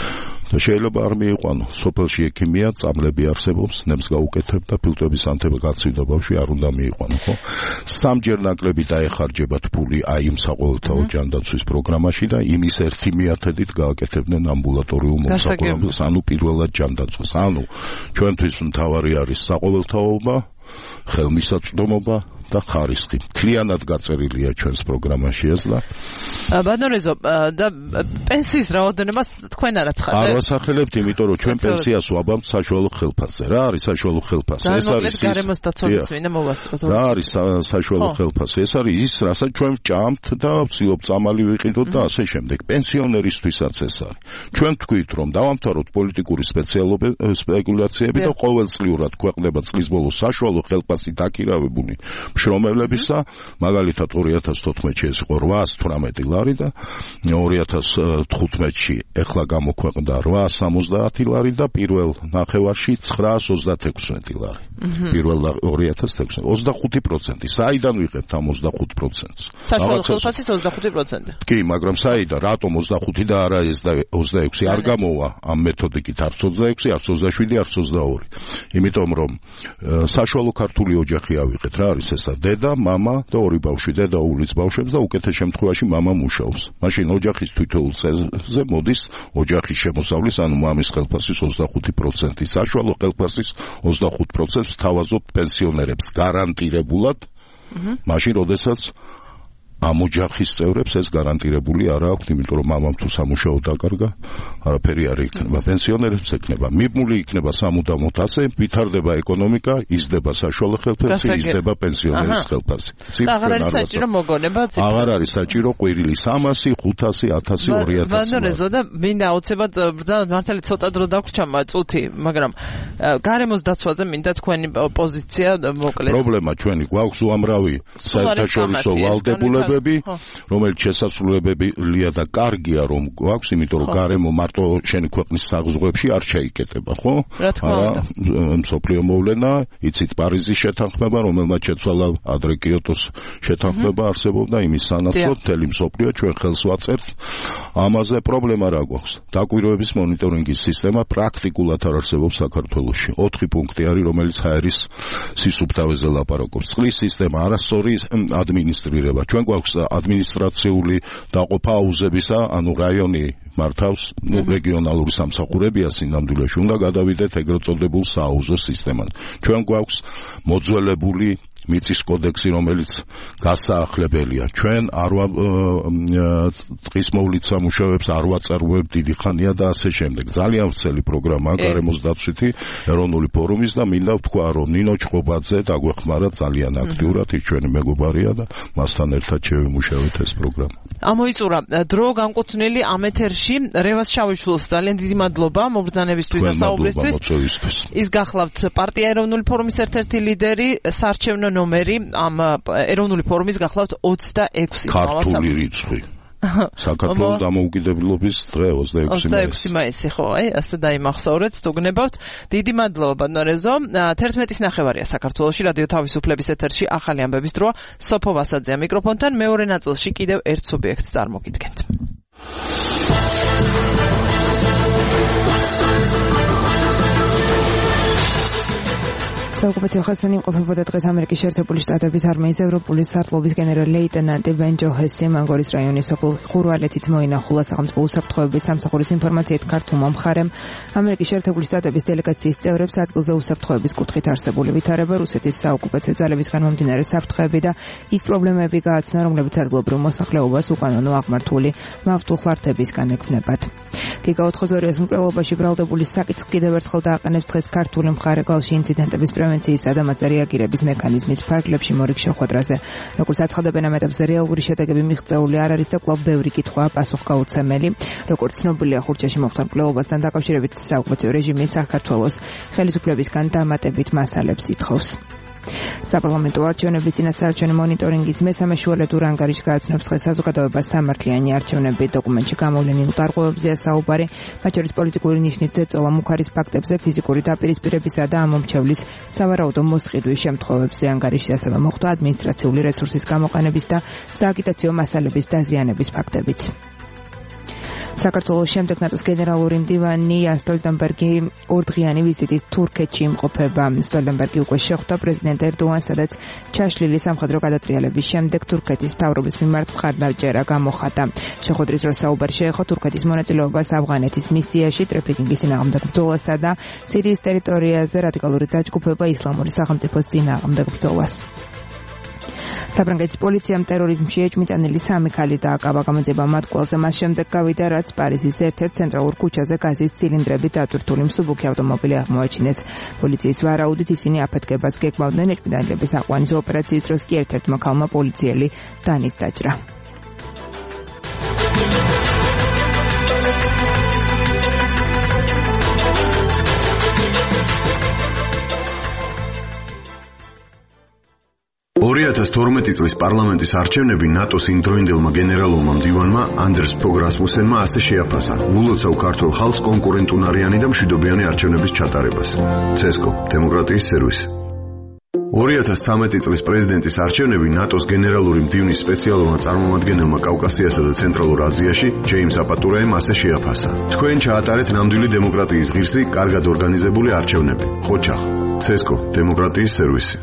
და შეიძლება არ მიიყვანო, სოფელში ექიმია, წამლები არსებობს, ნემს გაუკეთებ და ფილტვების ანთება გაცივდა ბავშვი, არ უნდა მიიყვანო, ხო? სამჯერ ნაკლები დაეხარჯებათ ფული აი იმ საყოველთაო ჯანდაცვის პროგრამაში და იმის 1/10-ით გააკეთებდნენ ამბულატორიულ მომსახურებას, ანუ პირველად ჯანდაცვას. ანუ ჩვენთვის მთავარი არის საყოველთაობა, ხელმისაწვდომობა და ხარისხი. მთლიანად გაწერილია ჩვენს პროგრამაში ეს და ბანორეზო და პენსიის რაოდენობას თქვენ არ აცხადეთ? არ ვასახელებთ, იმიტომ რომ ჩვენ პენსიას ვაბამთ საშუალო ხელფასზე. რა არის საშუალო ხელფასი? ეს არის ის გარემოს დაცვაც ვინდა მოვასწროთ. რა არის საშუალო ხელფასი? ეს არის ის, რასაც ჩვენ ვჭამთ და ვცდილობთ წამალი ვიყიდოთ და ასე შემდეგ. პენსიონერისთვისაც ეს არის. ჩვენ თქვით, რომ დავამთავროთ პოლიტიკური სპეკულაციები და ყოველწლიურად ქვეყნდება წლის ბოლოს საშუალო ხელფასი დაქირავებული მშრომელებისა, მაგალითად 2014-ში ეს იყო 818 ლარი და 2015-ში ეხლა გამოქვეყნდა 870 ლარი და პირველ ნახევარში 936 ლარი. პირველ 2016 25%. საიდან ვიღებთ ამ 25%-ს? საშუალო ხელფასით 25%. კი, მაგრამ საიდან? რატომ 25 და არა ეს და 26? არ გამოვა ამ მეთოდიკით არც 26, არც 27, არც 22. იმიტომ რომ საშუალო ქართული ოჯახი ავიღეთ, რა არის ესა? დედა, მამა და 2 ბავშვი, დედა უვლის ბავშვებს და უკეთეს შემთხვევაში მამა მუშაობს. მაშინ ოჯახის თითოეულ წელზე მოდის ოჯახის შემოსავლის, ანუ მამის ხელფასის 25%, საშუალო ხელფასის 25%-ს თავაზობთ პენსიონერებს გარანტირებულად, მაშინ როდესაც ამ ოჯახის წევრებს ეს გარანტირებული არ აქვს, იმიტომ რომ მამამ თუ სამუშაო დაკარგა, არაფერი არ იქნება. პენსიონერებს ექნება, მიბმული იქნება სამუდამოდ ასე, ვითარდება ეკონომიკა, იზრდება საშუალო ხელფასი, იზრდება პენსიონერის ხელფასი. აღარ არის საჭირო მოგონება, აღარ არის საჭირო ყვირილი 300, 500, 1000, 2000. ვანორეზო და მინდა აუცილებლად ბრძანოთ, მართალი ცოტა დრო დაგვრჩა წუთი, მაგრამ გარემოს დაცვაზე მინდა თქვენი პოზიცია მოკლედ. პრობლემა ჩვენი გვაქვს უამრავი საერთაშორისო ვალდებულება შესაძლებლობები, რომელიც შესაძლებელია და კარგია რომ გვაქვს, იმიტომ რომ გარემო მარტო შენი ქვეყნის საზღვრებში არ შეიკეტება, ხო? არა, მსოფლიო მოვლენა, იცით პარიზის შეთანხმება, რომელმაც შეცვალა ადრე კიოტოს შეთანხმება არსებობდა იმის სანაცვლოდ, მთელი მსოფლიო ჩვენ ხელს ვაწერთ. ამაზე პრობლემა რა გვაქვს? დაკვირვების მონიტორინგის სისტემა პრაქტიკულად არ არსებობს საქართველოში. 4 პუნქტი არის, რომელიც ჰაერის სისუფთავეზე ლაპარაკობს. წყლის სისტემა არასწორი ადმინისტრირება. ჩვენ გვაქვს ადმინისტრაციული დაყოფა აუზებისა, ანუ რაიონი მართავს, რეგიონალური სამსახურებია სინამდვილეში. უნდა გადავიდეთ ეგრეთ წოდებულ სააუზო სისტემად. ჩვენ გვაქვს მოძველებული მიწის კოდექსი, რომელიც გასაახლებელია. ჩვენ ტყის მოვლით სამუშაოებს არ ვაწარმოებთ დიდი ხანია და ასე შემდეგ. ძალიან ვრცელი პროგრამაა გარემოს დაცვითი ეროვნული ფორუმის და მინდა ვთქვა, რომ ნინო ჩხობაძე დაგვეხმარა ძალიან აქტიურად, ის ჩვენი მეგობარია და მასთან ერთად შევიმუშავეთ ეს პროგრამა. ამოიწურა დრო განკუთვნილი ამ ეთერში რევას შავიშვილს ძალიან დიდი მადლობა მობრძანებისთვის და საუბრისთვის. ის გახლავთ პარტია ეროვნული ფორუმის ერთ-ერთი ლიდერი, საარჩევნო ნომერი ამ ეროვნული ფორუმის გახლავთ 26 ქართული რიცხვი. საქართველოს დამოუკიდებლობის დღე 26 მაისი, ხო, ასე დაიმახსოვრეთ, თუ გნებავთ. დიდი მადლობა ბატონო 11:09 საქართველოში რადიო თავისუფლების ეთერში ახალი ამბების დროა. სოფო ვასაძეა მიკროფონთან, მეორე ნაწილში კიდევ ერთ სუბიექტს წარმოგიდგენთ. საოკუპაციო ხასთან იმყოფებოდა დღეს ამერიკის შეერთებული შტატების არმიის ევროპული სარდლობის გენერალ-ლეიტენანტი ბენ ჯოჰესი. მანგორის რაიონის სოფელ ხურვალეთით მოინახულა სახელმწიფო უსაფრთხოების სამსახურის ინფორმაციით ქართულმა მხარემ ამერიკის შეერთებული შტატების დელეგაციის წევრებს ადგილზე უსაფრთხოების კუთხით არსებული ვითარება, რუსეთის საოკუპაციო ძალებისგან მომდინარე საფრთხეები და ის პრობლემები გააცნო, რომლებიც ადგილობრივ მოსახლეობას უკანონო აღმართული მავთულხლართებისგან ექმნებათ. გიგა 4-2-ის მკვლელობაში ბრალდებული საკითხი კიდევ ერთხელ დააყენებს დღეს ქართული მხარე გალში ინციდენტების პრევენციისა და მათზე რეაგირების მექანიზმის ფარგლებში მორიგ შეხვედრაზე. როგორც აცხადებენ, ამ ეტაპზე რეალური შედეგები მიღწეული არ არის და კვლავ ბევრი კითხვაა პასუხგაუცემელი. როგორც ცნობილია, ხურჩაში მოხდა მკვლელობასთან დაკავშირებით საოკუპაციო რეჟიმი საქართველოს ხელისუფლებისგან დამატებით მასალებს ითხოვს. საპარლამენტო არჩევნების წინასაარჩევნო მონიტორინგის მესამე შუალედურ ანგარიში გააცნობს დღეს საზოგადოებას სამართლიანი არჩევნები. დოკუმენტში გამოვლენილ დარღვევებზეა საუბარი, მათ შორის პოლიტიკური ნიშნით ზეწოლა მუქარის ფაქტებზე, ფიზიკური დაპირისპირებისა და ამომრჩევლის სავარაუდო მოსყიდვის შემთხვევებზე. ანგარიში ასევე მოხვდა ადმინისტრაციული რესურსის გამოყენების და სააგიტაციო მასალების დაზიანების ფაქტებიც. საქართველოს შემდეგ ნატოს გენერალური მდივანი იან სტოლტენბერგი ორდღიანი ვიზიტით თურქეთში იმყოფება. სტოლტენბერგი უკვე შეხვდა პრეზიდენტ ერდოღანს, სადაც ჩაშლილი სამხედრო გადატრიალების შემდეგ თურქეთის მთავრობის მიმართ მხარდაჭერა გამოხატა. შეხვედრის დროს საუბარი შეეხო თურქეთის მონაწილეობას ავღანეთის მისიაში, ტრაფიკინგის წინააღმდეგ ბრძოლასა და სირიის ტერიტორიაზე რადიკალური დაჯგუფება ისლამური სახელმწიფოს წინააღმდეგ ბრძოლას. საფრანგეთის პოლიციამ ტერორიზმში ეჭვმიტანილი 3 ქალი დააკავა. გამოძიება მათ კვალზე მას შემდეგ გავიდა, რაც პარიზის ერთ-ერთ ცენტრალურ ქუჩაზე გაზის ცილინდრებით დატვირთული მსუბუქი ავტომობილი აღმოაჩინეს. პოლიციის ვარაუდით ისინი აფეთქებას გეგმავდნენ. ეჭვმიტანილების აყვანის ოპერაციის დროს კი ერთ-ერთმა ქალმა პოლიციელი დანით დაჭრა. წლის პარლამენტის არჩევნები ნატოს იმდროინდელმა გენერალურმა მდივანმა ანდრეს ფოგ რასმუსენმა ასე შეაფასა. ულოცავ ქართულ ხალხს კონკურენტუნარიანი და მშვიდობიანი არჩევნების ჩატარებას. ცესკო, დემოკრატიის სერვისი. 2013 წლის პრეზიდენტის არჩევნები ნატოს გენერალური მდივნის სპეციალურმა წარმომადგენელმა კავკასიასა და ცენტრალურ აზიაში ჯეიმს აპატურაემ ასე შეაფასა. თქვენ ჩაატარეთ ნამდვილი დემოკრატიის ღირსი, კარგად ორგანიზებული არჩევნები. ხოჩახ, ცესკო, დემოკრატიის სერვისი.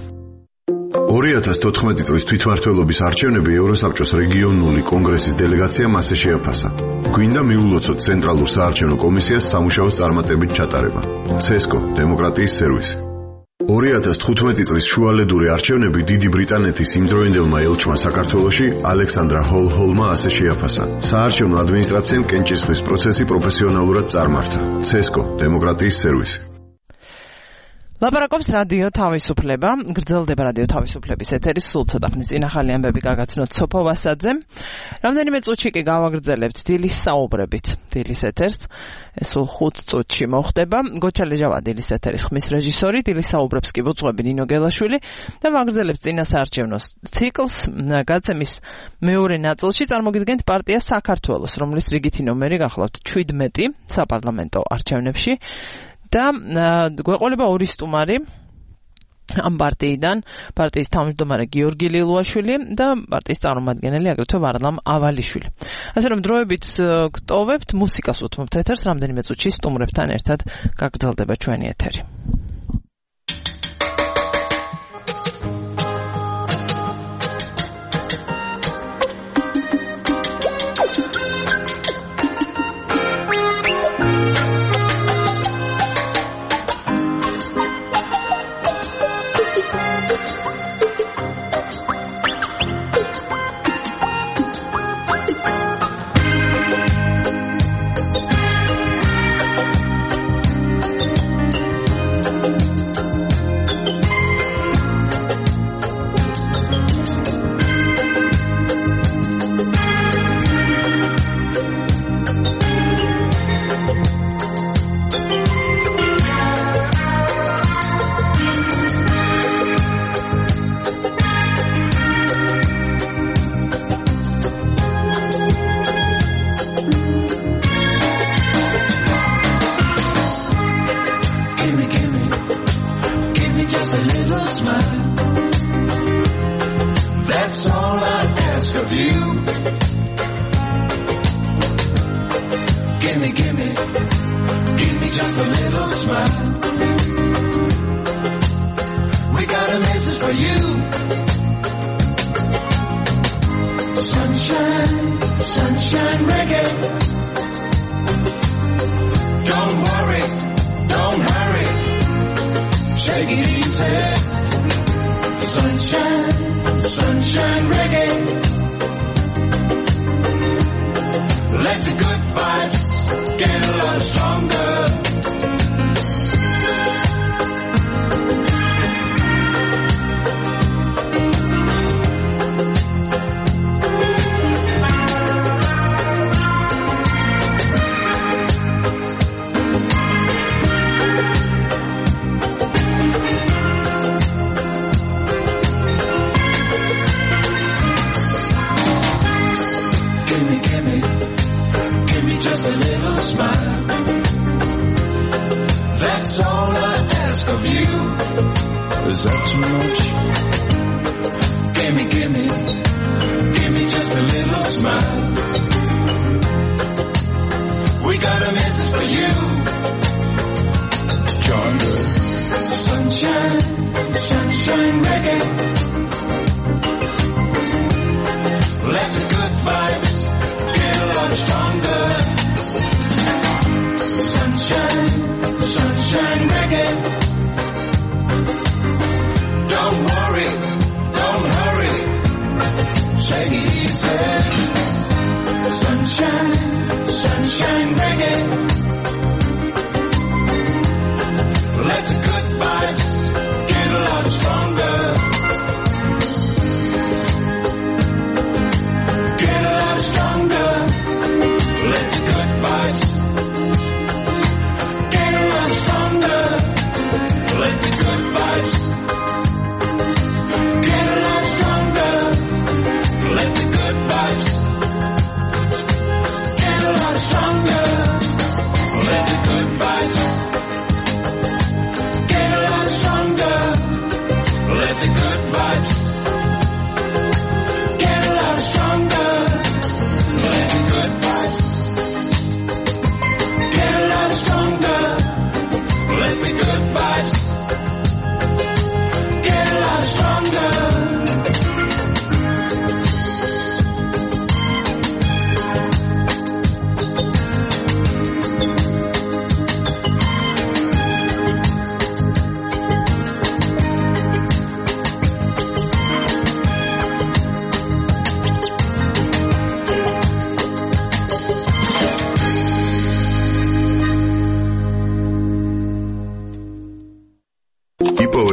2014 წლის თვითმმართველობის არჩევნები ევროსაბჭოს რეგიონული კონგრესის დელეგაციამ ასე შეაფასა. გვინდა მიულოცოთ ცენტრალურ საარჩევნო კომისიას სამუშაოს წარმატებით ჩატარება. ცესკო, დემოკრატიის სერვისი. 2015 წლის შუალედური არჩევნები დიდი ბრიტანეთის იმდროინდელმა ელჩმა საქართველოში ალექსანდრა ჰოლჰოლმა ასე შეაფასა. საარჩევნო ადმინისტრაციამ კენჭისყრის პროცესი პროფესიონალურად წარმართა. ცესკო, დემოკრატიის სერვისი. ლაპარაკობს რადიო თავისუფლება, გრძელდება რადიო თავისუფლების ეთერი, სულ ცოტა ხნის წინ ახალი ამბები გაგაცნოთ სოფო ვასაძემ. რამდენიმე წუთში კი გავაგრძელებთ დილის საუბრებით, დილის ეთერს. ეს სულ 5 წუთში მოხდება. გოჩა ლეჟავა დილის ეთერის ხმის რეჟისორი, დილის საუბრებს კი ვუძღვები ნინო გელაშვილი და ვაგრძელებთ წინასაარჩევნო ციკლს. გაცემის მეორე ნაწილში წარმოგიდგენთ პარტია საქართველოს, რომლის რიგითი ნომერი გახლავთ 17 საპარლამენტო არჩევნებში. და გვეყოლება ორი სტუმარი ამ პარტიიდან, პარტიის თავმჯდომარე გიორგი ლილუაშვილი და პარტიის წარმომადგენელი აგრეთვე ვარლამ ავალიშვილი. ასე რომ დროებით გტოვებთ, მუსიკას უთმობთ ეთერს, რამდენიმე წუთში სტუმრებთან ერთად გაგრძელდება ჩვენი ეთერი.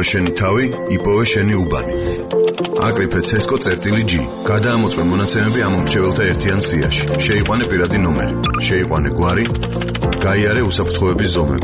იპოვე შენი თავი, იპოვე შენი უბანი. აკრიფე CESCO.G. გადაამოწმე მონაცემები ამ მრჩეველთა ერთიან სიაში. შეიყვანე პირადი ნომერი, შეიყვანე გვარი, გაიარე უსაფრთხოების ზომები.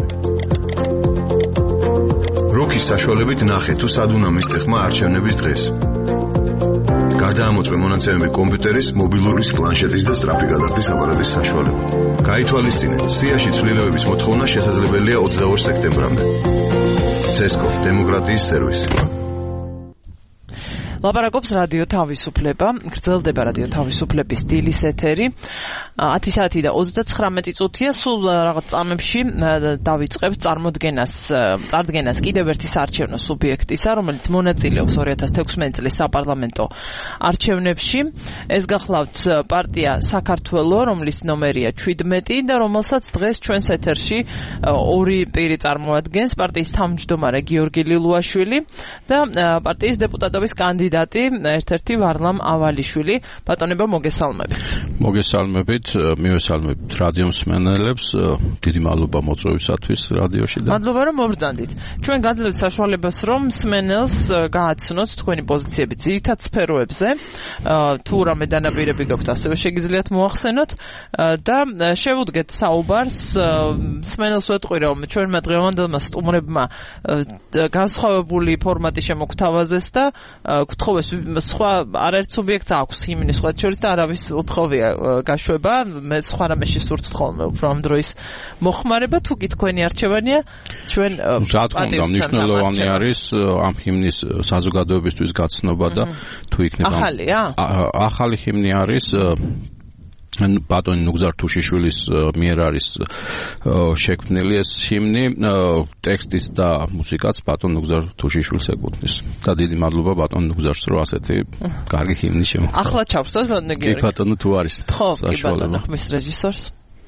როქის საშუალებით ნახე თუ სად უნდა მისწეხმა არჩევნების დღეს. გადაამოწმე მონაცემები კომპიუტერის, მობილურის, პლანშეტის და სწრაფი გადახდის აპარატის საშუალებით. გაითვალისწინე, სიაში ცვლილებების მოთხოვნა შესაძლებელია 22 სექტემბრამდე. CESCO დემოკრატიის სერვისი. ლაპარაკობს რადიო თავისუფლება, გრძელდება რადიო თავისუფლების დილის ეთერი. 10 საათი და 39 წუთია, სულ რაღაც წამებში დავიწყებთ წარდგენას კიდევ ერთი საარჩევნო სუბიექტისა, რომელიც მონაწილეობს 2016 წლის საპარლამენტო არჩევნებში. ეს გახლავთ პარტია საქართველო, რომლის ნომერია 17 და რომელსაც დღეს ჩვენს ეთერში ორი პირი წარმოადგენს, პარტიის თავმჯდომარე გიორგი ლილუაშვილი და პარტიის დეპუტატობის კანდიდატი ერთ-ერთი ვარლამ ავალიშვილი. ბატონებო, მოგესალმებით. მოგესალმებით, მივესალმებით რადიო მსმენელებს, დიდი მადლობა მოწვევისათვის რადიოში და მადლობა რომ მობრძანდით. ჩვენ გადავდივართ საშუალებას რომ მსმენელს გააცნოთ თქვენი პოზიციები ძირითად სფეროებზე, თუ რამე დანაპირები გაქვთ, ასევე შეგიძლიათ მოახსენოთ და შევუდგეთ საუბარს. მსმენელს ვეტყვი რომ ჩვენმა დღევანდელმა სტუმრებმა განსხვავებული ფორმატი შემოგთავაზეს და გთხოვეს სხვა არაერთ სუბიექტს აქვს ჰიმნი სხვა შორის და არავის უთხოვია გაშვება. მე სხვა რამეში სურთ ხოლმე უფრო ამ დროის მოხმარება. თუ კი თქვენი არჩევანია, ჩვენ რა თქმა უნდა მნიშვნელოვანი არის ამ ჰიმნის საზოგადოებისთვის გაცნობა და თუ იქნება ახალი ჰიმნი არის ბატონი ნუგზარ თუშიშვილის მიერ არის შექმნილი ეს ჰიმნი, ტექსტის და მუსიკაც ბატონ ნუგზარ თუშიშვილს ეკუთვნის. და დიდი მადლობა ბატონ ნუგზარს, რომ ასეთი კარგი ჰიმნი შემოგვიყვება. ახლა ჩავხსოვთ ბატონო გიორგი. კი ბატონო, თუ არის. ხო, კი ბატონო, ხმის რეჟისორს.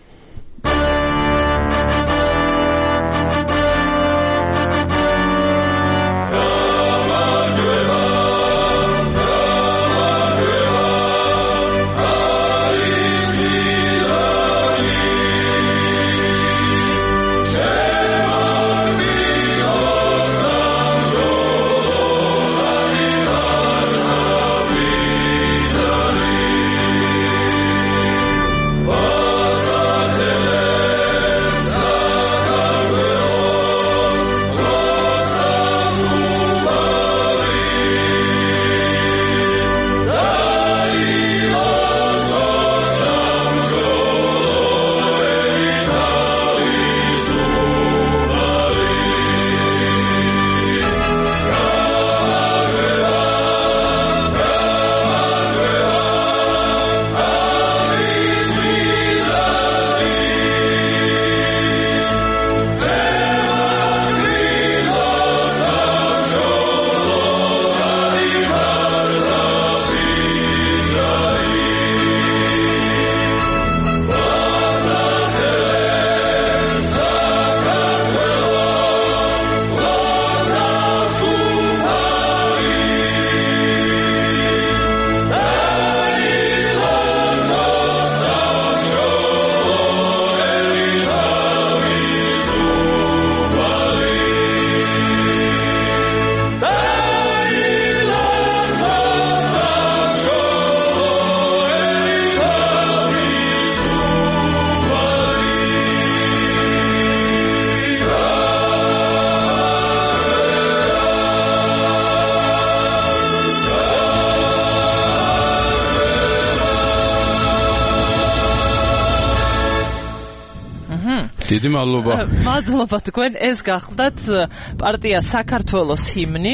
დიდი მადლობა. მადლობა თქვენ. ეს გახლდათ პარტია საქართველოს ჰიმნი.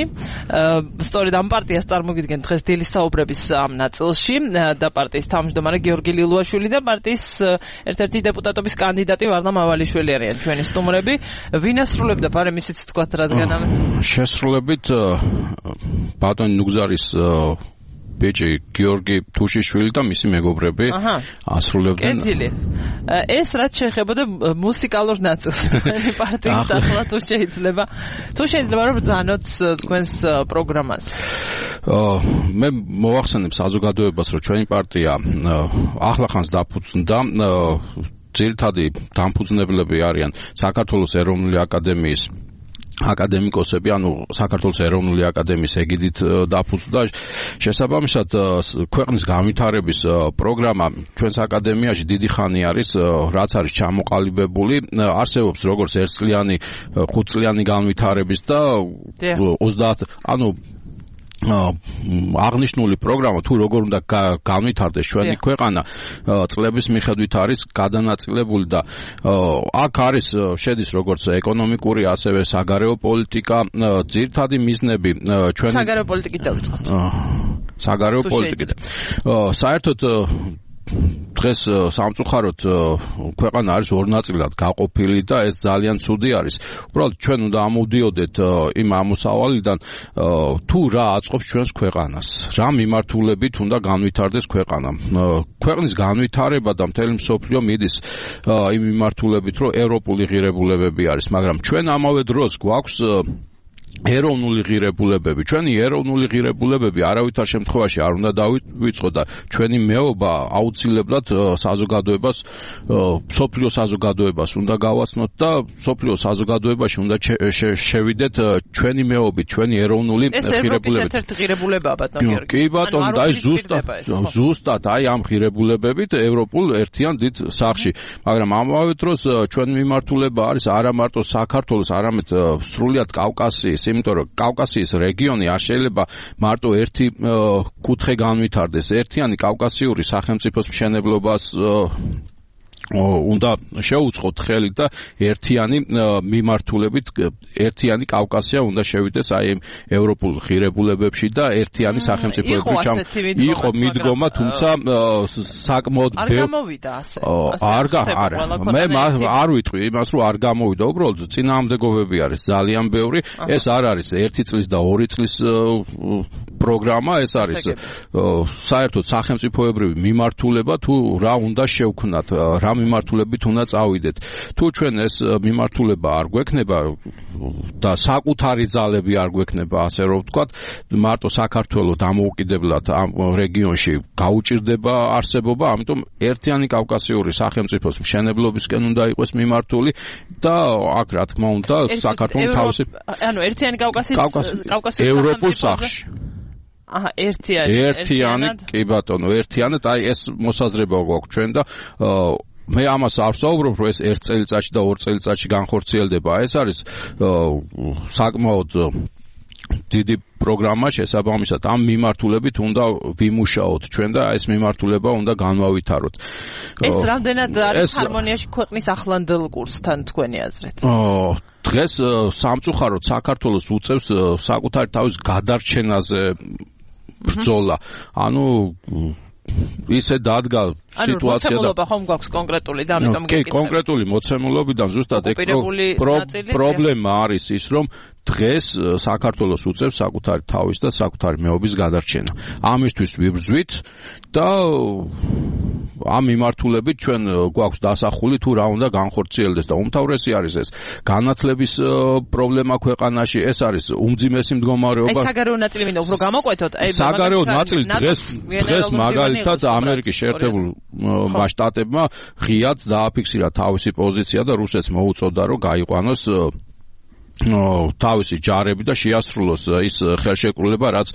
სწორედ ამ პარტიას წარმოგიდგენთ დღეს დილის საუბრების ამ ნაწილში და პარტიის თავმჯდომარე გიორგი ლილუაშვილი და პარტიის ერთ-ერთი დეპუტატობის კანდიდატი ვარლამ ავალიშვილი არიან ჩვენი სტუმრები. ვინ ასრულებდა ბარემ ისიც თქვათ რადგან ამ შესრულებით ბატონ ნუგზარის ბეჭი გიორგი თუშიშვილი და მისი მეგობრები ასრულებდნენ. კეთილი. ეს რაც შეეხებოდა მუსიკალურ ნაწილს პარტიის ახლა თუ შეიძლება რომ ბრძანოთ თქვენს პროგრამას. მე მოვახსენებ საზოგადოებას, რომ ჩვენი პარტია ახლახანს დაფუძნდა ძირითადი დამფუძნებლები არიან საქართველოს ეროვნული აკადემიის აკადემიკოსები, ანუ საქართველოს ეროვნული აკადემიის ეგიდით დაფუძნდა. შესაბამისად, ქვეყნის განვითარების პროგრამა ჩვენს აკადემიაში დიდი ხანი არის, რაც არის ჩამოყალიბებული, არსებობს როგორც 1 წლიანი, 5 წლიანი განვითარების და 30, ანუ აღნიშნული პროგრამა თუ როგორ უნდა განვითარდეს ჩვენი ქვეყანა წლების მიხედვით არის გადანაწილებული და აქ არის შედის როგორც ეკონომიკური ასევე საგარეო პოლიტიკა, ძირითადი მიზნები ჩვენ საგარეო პოლიტიკით დავიწყოთ. საგარეო პოლიტიკით. საერთოდ დღეს სამწუხაროდ ქვეყანა არის ორ ნაწილად გაყოფილი და ეს ძალიან ცუდი არის. უბრალოდ ჩვენ უნდა ამოვდიოდეთ იმ ამოსავალიდან თუ რა აწყობს ჩვენს ქვეყანას, რა მიმართულებით უნდა განვითარდეს ქვეყანა. ქვეყნის განვითარება და მთელი მსოფლიო მიდის იმ მიმართულებით, რომ ევროპული ღირებულებები არის, მაგრამ ჩვენ ამავე დროს გვაქვს ეროვნული ღირებულებები. ჩვენი ეროვნული ღირებულებები არავითარ შემთხვევაში არ უნდა დავიწყო და ჩვენი მეობა აუცილებლად საზოგადოებას, მსოფლიო საზოგადოებას უნდა გავაცნოთ და მსოფლიო საზოგადოებაში უნდა შევიდეთ ჩვენი მეობით, ჩვენი ეროვნული ღირებულებებით. ეს ერთ-ერთი ღირებულებაა, ბატონო გიორგი. კი ბატონო, და ზუსტად აი ამ ღირებულებებით ევროპულ ერთიან დიდ სახლში. მაგრამ ამავე დროს ჩვენი მიმართულება არის არა მარტო საქართველოს, არამედ სრულიად კავკასიის, იმიტომ რომ კავკასიის რეგიონი არ შეიძლება მარტო ერთი კუთხე განვითარდეს. ერთიანი კავკასიური სახელმწიფოს მშენებლობას უნდა შეუწყოთ ხელი და ერთიანი მიმართულებით ერთიანი კავკასია უნდა შევიდეს აი ევროპულ ღირებულებებში და ერთიანი სახელმწიფოები იყო მიდგომა, თუმცა საკმაოდ არ გამოვიდა ასე. მე არ ვიტყვი იმას, რომ არ გამოვიდა, უბრალოდ წინააღმდეგობები არის ძალიან ბევრი. ეს არ არის 1 წლის და 2 წლის პროგრამა, ეს არის საერთოდ სახელმწიფოებრივი მიმართულება, თუ რა უნდა შევქნათ, რა მიმართულებით უნდა წავიდეთ. თუ ჩვენ ეს მიმართულება არ გვექნება და საკუთარი ძალები არ გვექნება, ასე რომ ვთქვათ, მარტო საქართველოს დამოუკიდებლად ამ რეგიონში გაუჭირდება არსებობა, ამიტომ ერთიანი კავკასიური სახელმწიფოს მშენებლობისკენ უნდა იყოს მიმართული და აქ რა თქმა უნდა საქართველოს თავისი ანუ ერთიანი კავკასიის ევროპულ სახლში. ერთიანი, კი ბატონო, ერთიანად, აი ეს მოსაზრება გვაქვს ჩვენ და მე ამას არ ვსაუბრობ, რომ ეს 1 წელიწადში და 2 წელიწადში განხორციელდება. ეს არის საკმაოდ დიდი პროგრამა, შესაბამისად ამ მიმართულებით უნდა ვიმუშაოთ ჩვენ და ეს მიმართულება უნდა განვავითაროთ. ეს რამდენად არის ჰარმონიაში ქვეყნის ახლანდელ კურსთან თქვენი აზრით? დღეს სამწუხაროდ საქართველოს უწევს საკუთარი თავის გადარჩენაზე ბრძოლა. ანუ ისე დადგა სიტუაცია და მოცემულობა ხომ გვაქვს კონკრეტული და ამიტომ კი, კონკრეტული მოცემულობიდან ზუსტად პრობლემა არის ის, რომ დღეს საქართველოს უწევს საკუთარი თავის და საკუთარი მეობის გადარჩენა. ამისთვის ვიბრძვით და ამ მიმართულებით ჩვენ გვაქვს დასახული თუ რა უნდა განხორციელდეს და უმთავრესი არის ეს განათლების პრობლემა ქვეყანაში, ეს არის უმძიმესი მდგომარეობა. ეს საგარეო ნაწილი მინდა უფრო გამოკვეთოთ. საგარეო ნაწილი დღეს მაგალითად ამერიკის შეერთებულ შტატებმა ღიად დააფიქსირა თავისი პოზიცია და რუსეთს მოუწოდა რომ გაიყვანოს თავისი ჯარები და შეასრულოს ის ხელშეკრულება, რაც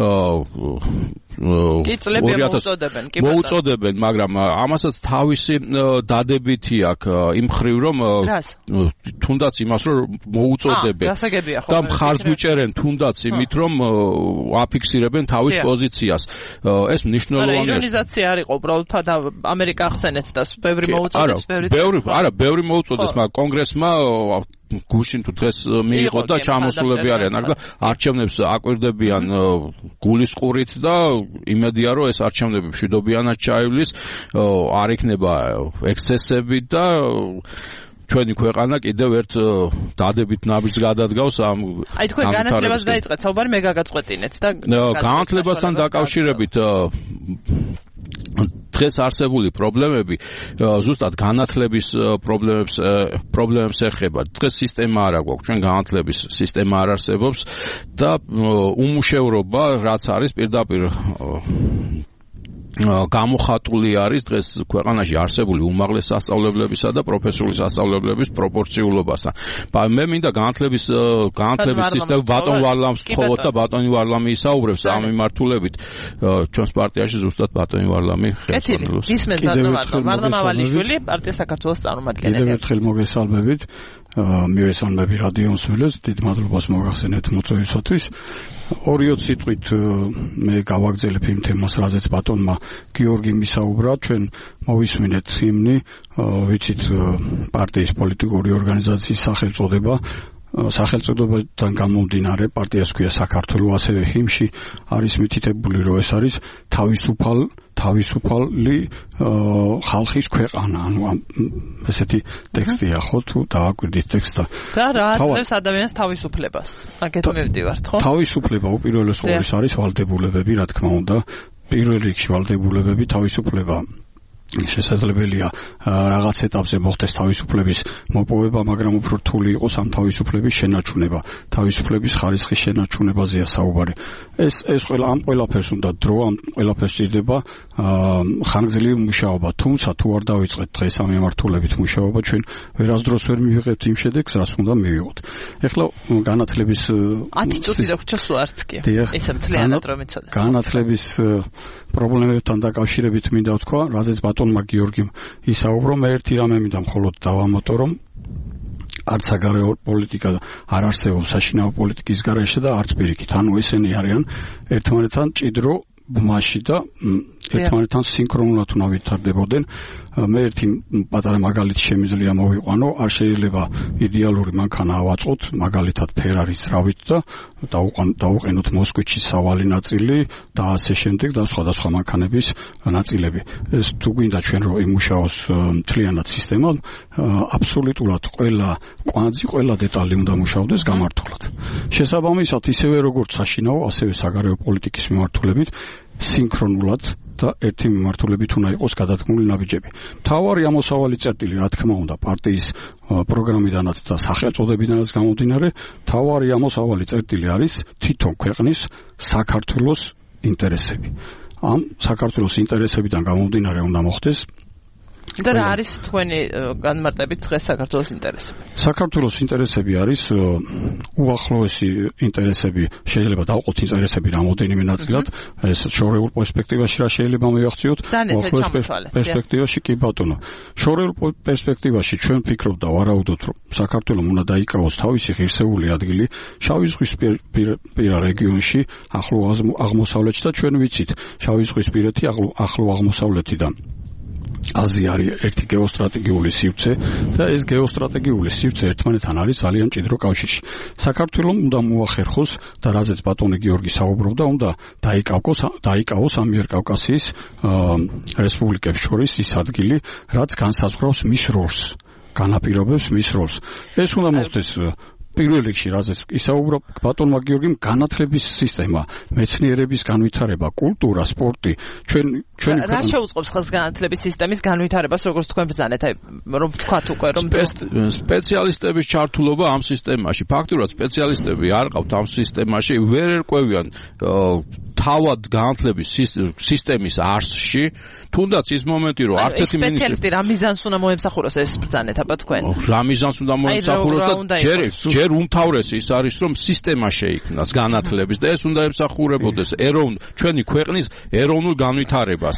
მოუწოდებენ, მაგრამ ამასაც თავისი დადებითი აქვს იმ ხრივ, რომ თუნდაც იმას რომ მოუწოდებენ და მხარს გვიჭერენ თუნდაც იმით, რომ აფიქსირებენ თავის პოზიციას. ეს მნიშვნელოვანია. ირონიზაცია არ იყო უბრალოდ და ამერიკა ახსენეთ და ბევრი მოუწოდებს, ბევრი მოუწოდეს, მაგრამ კონგრესმა გუშინ თუ დღეს მიიღო და ჩამოსულები არიან, მაგრამ არჩევნებს აკვირდებიან გულისყურით და იმედია რომ ეს არჩევნები მშვიდობიანად ჩაივლის, არ იქნება ექსცესები და ჩვენი ქვეყანა კიდევ ერთ დადებით ნაბიჯს გადადგავს ამ აი თქვენ განათლებას დაიწყეთ საუბარი, მე გაგაწყვეტინეთ და განათლებასთან დაკავშირებით დღეს არსებული პრობლემები ზუსტად განათლების პრობლემებს ეხება. დღეს სისტემა არ აქვს, ჩვენ განათლების სისტემა არ არსებობს და უმუშევრობა რაც არის პირდაპირ გამოხატული არის დღეს ქვეყანაში არსებული უმაღლეს სასწავლებლებისა და პროფესიული სასწავლებლების პროპორციულობასთან. მე მინდა განათლების სისტემა ბატონ ვარლამს თხოვოთ და ბატონი ვარლამი ისაუბრებს ამ მიმართულებით. ჩვენს პარტიაში ზუსტად ბატონი ვარლამი ხელმძღვანელობს. ისმენთ ვარლამ ავალიშვილი პარტია საქართველოს წარმომადგენელი. კიდევ ერთხელ მოგესალმებით. მივესალმები რადიო მსმენელს, დიდ მადლობას მოგახსენებთ მოწვევისათვის. 2 სიტყვით მე გავაგრძელებ იმ თემას, რაზეც ბატონმა გიორგი მისაუბრა. ჩვენ მოვისმინეთ ჰიმნი, ვიცით პარტიის პოლიტიკური ორგანიზაციის სახელწოდებიდან გამომდინარე პარტიას ქვია საქართველო, ასევე ჰიმში არის მითითებული, რომ ეს არის თავისუფალი ხალხის ქვეყანა, ანუ ესეთი ტექსტია ხო თუ დააკვირდით ტექსტა. და რა აწევს ადამიანს თავისუფლებას? აქეთ მივდივართ, ხო? თავისუფლება უპირველეს ყოვლისა არის ვალდებულებები, რა თქმა უნდა. პირველ რიგში ვალდებულებები, თავისუფლება შესაძლებელია რაღაც ეტაპზე მოხდეს თავისუფლების მოპოვება, მაგრამ უფრო რთული იყოს ამ თავისუფლების შენარჩუნება, თავისუფლების ხარისხის შენარჩუნებაზეა საუბარი. ეს ყველაფერს უნდა დრო, ამ ყველაფერს სჭირდება ხანგრძლივი მუშაობა. თუმცა თუ არ დავიწყეთ დღეს ამ მიმართულებით მუშაობა, ჩვენ ვერასდროს ვერ მივიღებთ იმ შედეგს, რაც უნდა მივიღოთ. ეხლა განათლების 10 წუთი დაგვრჩა სულ არც კი. ესე მთლიანად რომ იცოდე. განათლების პრობლემებთან დაკავშირებით მინდა ვთქვა, რაზეც ბატონმა გიორგიმ ისაუბრო, მე ერთი რამე მინდა მხოლოდ დავამატო, რომ არც საგარეო პოლიტიკა არ არსებობს საშინაო პოლიტიკის გარეშე და არც პირიქით. ანუ ესენი არიან ერთმანეთთან ჭიდრო ბმაში და ერთმანეთთან სინქრონულად უნდა ვითარდებოდნენ. მე ერთი პატარა მაგალითი შემიძლია მოვიყვანო, არ შეიძლება იდეალური მანქანა ავაწყოთ, მაგალითად ფერარის რავით და დავუყენოთ მოსკვიჩის სავალი ნაწილი და ასე შემდეგ და სხვადასხვა მანქანების ნაწილები. ეს თუ გვინდა ჩვენ რომ იმუშაოს მთლიანად სისტემა, აბსოლუტურად ყველა კვანძი, ყველა დეტალი უნდა მუშაობდეს გამართულად. შესაბამისად, ისევე როგორც საშინაო, ასევე საგარეო პოლიტიკის მიმართულებით სინქრონულად და ერთი მიმართულებით უნდა იყოს გადადგმული ნაბიჯები. მთავარი ამოსავალი წერტილი, რა თქმა უნდა, პარტიის პროგრამიდანაც და სახელწოდებიდანაც გამომდინარე, მთავარი ამოსავალი წერტილი არის თვითონ ქვეყნის საქართველოს ინტერესები. ამ საქართველოს ინტერესებიდან გამომდინარე უნდა მოხდეს და რა არის თქვენი განმარტებით დღეს საქართველოს ინტერესები? საქართველოს ინტერესები არის უახლოესი ინტერესები, შეიძლება დავყოთ ინტერესები რამოდენიმე ნაწილად, ეს შორეულ პერსპექტივაში რა შეიძლება მივახციოთ, უახლოეს პერსპექტივაში კი ბატონო. შორეულ პერსპექტივაში ჩვენ ვფიქრობ და ვარაუდობთ, რომ საქართველოს უნდა დაიკავოს თავისი ღირსეული ადგილი შავი ზღვის პირა რეგიონში, ახლო აღმოსავლეთში და ჩვენ ვიცით, შავი ზღვის პირეთი ახლო აღმოსავლეთიდან აზია არის ერთი გეოსტრატეგიული სივრცე და ეს გეოსტრატეგიული სივრცე ერთმანეთთან არის ძალიან ჭიდრო კავშირში. საქართველოს უნდა მოახერხოს და რაზეც ბატონი გიორგი საუბრობდა, უნდა დაიკავოს ამიერკავკასიის რესპუბლიკებს შორის ის ადგილი, რაც განსაზღვრავს მის როლს, განაპირობებს მის როლს. ეს უნდა მოხდეს პირველ რიგში, რაზეც ისაუბრა ბატონმა გიორგიმ, განათლების სისტემა, მეცნიერების განვითარება, კულტურა, სპორტი. ჩვენი რა შეუწყობს ხელს განათლების სისტემის განვითარებას, როგორც თქვენ ბრძანეთ, რომ ვთქვათ უკვე, რომ სპეციალისტების ჩართულობა ამ სისტემაში, ფაქტურად სპეციალისტები არ ყავთ ამ სისტემაში, ვერ ერკვევიან თავად განათლების სისტემის არსში, თუნდაც ის მომენტი, რომ არც ერთი სპეციალისტი რა მიზანს უნდა მოემსახუროს ეს ბრძანეთ, აბა თქვენ? რა მიზანს უნდა მოემსახუროს და ჯერ უმთავრესი ის არის, რომ სისტემა შეიქმნას განათლების და ეს უნდა ემსახურებოდეს ჩვენი ქვეყნის ეროვნულ განვითარებას.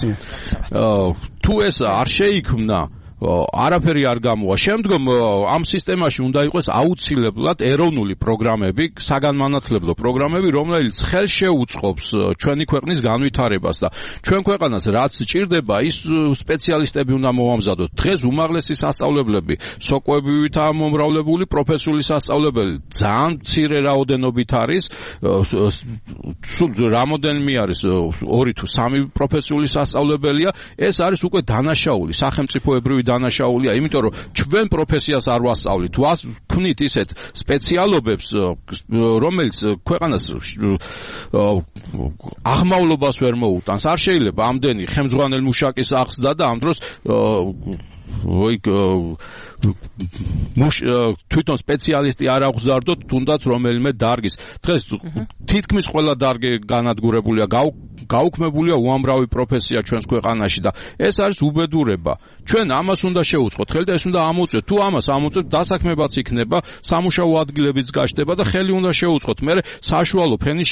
თუ ეს არ შეიქმნა, არაფერი არ გამოვა. შემდგომ ამ სისტემაში უნდა იყოს აუცილებლად ეროვნული პროგრამები, საგანმანათლებლო პროგრამები, რომელიც ხელშეუწყობს ჩვენი ქვეყნის განვითარებას და ჩვენ ქვეყანას რაც ჭირდება, ის სპეციალისტები უნდა მოვამზადოთ. დღეს უმაღლესი სასწავლებლები, სოკოებივითაა მომრავლებული, პროფესიული სასწავლებელი ძალიან მცირე რაოდენობით არის, სულ რამოდენიმე არის 2 თუ 3 პროფესიული სასწავლებელია, ეს არის უკვე დანაშაული, სახელმწიფოებრივი დანაშაულია, იმიტომ რომ ჩვენ პროფესიას არ ვასწავლით, ვქვნით ისეთ სპეციალობებს, რომელიც ქვეყანას აღმავლობას ვერ მოუტანს. არ შეიძლება ამდენი ხელმძღვანელ მუშაკის აღზრდა და ამ დროს თვითონ სპეციალისტი არ აღზარდოთ თუნდაც რომელიმე დარგის. დღეს თითქმის ყველა დარგი განადგურებულია, გაუქმებულია უამრავი პროფესია ჩვენს ქვეყანაში და ეს არის უბედურება. ჩვენ ამას უნდა შევუწყოთ ხელი და ეს უნდა ამოწვიოთ. თუ ამას ამოწვევთ, დასაქმებაც იქნება, სამუშაო ადგილებიც გაჩნდება და ხელი უნდა შევუწყოთ. მე საშუალო ფენის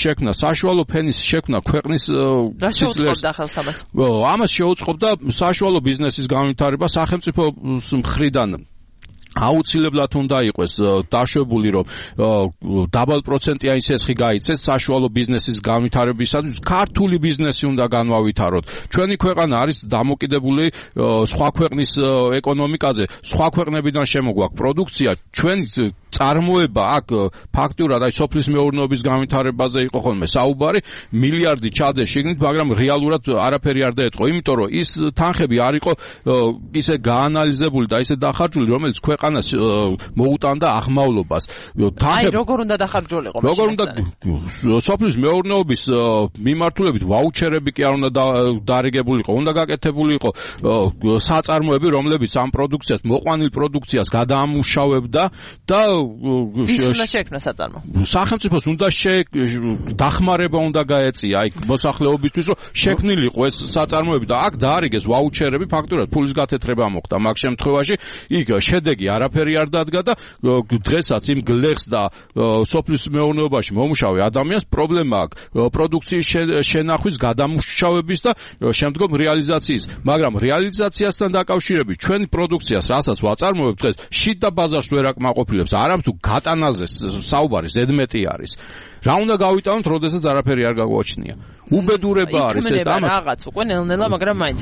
შექმნა ქვეყნის შეუწყობდა ხელსაბას. ამას შეუწყობდა საშუალო ბიზნესის განვითარება სახელმწიფოს მხრიდან. აუცილებლად უნდა იყოს დაშვებული, რომ დაბალპროცენტიანი სესხი გაიცეს საშუალო ბიზნესის განვითარებისათვის. ქართული ბიზნესი უნდა განვავითაროთ. ჩვენი ქვეყანა არის დამოკიდებული სხვა ქვეყნის ეკონომიკაზე, სხვა ქვეყნებიდან შემოგვაქვს პროდუქცია. ჩვენი წარმოება აქ ფაქტურად აი სოფლის მეურნეობის განვითარებაზე იყო ხოლმე საუბარი, მილიარდი ჩადეს შიგნით, მაგრამ რეალურად არაფერი არ დაეწყო, იმიტომ რომ ის თანხები არ იყო ისე გაანალიზებული და ისე დახარჯული, რომელიც ქვეყანას მოუტანდა აღმავლობას. აი როგორ უნდა დახარჯულიყო? როგორ უნდა სოფლის მეურნეობის მიმართულებით ვაუჩერები კი არ უნდა დარიგებულიყო, უნდა გაკეთებულიყო საწარმოები, რომლებიც ამ პროდუქციას, მოყვანილ პროდუქციას გადაამუშავებდა და ვის უნდა შექმნა საწარმო? სახელმწიფოს უნდა დახმარება უნდა გაეწია აი მოსახლეობისთვის, რომ შექმნილიყო ეს საწარმოები და აქ დაარიგეს ვაუჩერები, ფაქტურად ფულის გათეთრება მოხდა მაგ შემთხვევაში. იქ შედეგი არაფერი არ დადგა და დღესაც იმ გლეხს და სოფლის მეურნეობაში მომუშავე ადამიანს პრობლემა აქვს პროდუქციის შენახვის, გადამუშავების და შემდგომ რეალიზაციის. მაგრამ რეალიზაციასთან დაკავშირებით ჩვენი პროდუქციას, რასაც ვაწარმოებთ დღეს, შიდ და ბაზარს ვერ აკმაყოფილებს. არამტუ გატანაზე საუბარი ზედმეტი არის. რა უნდა გავიტანოთ, როდესაც არაფერი არ გაგვაჩნია? უბედურება არის ეს და რაღაც უკვე ნელ-ნელა, მაგრამ მაინც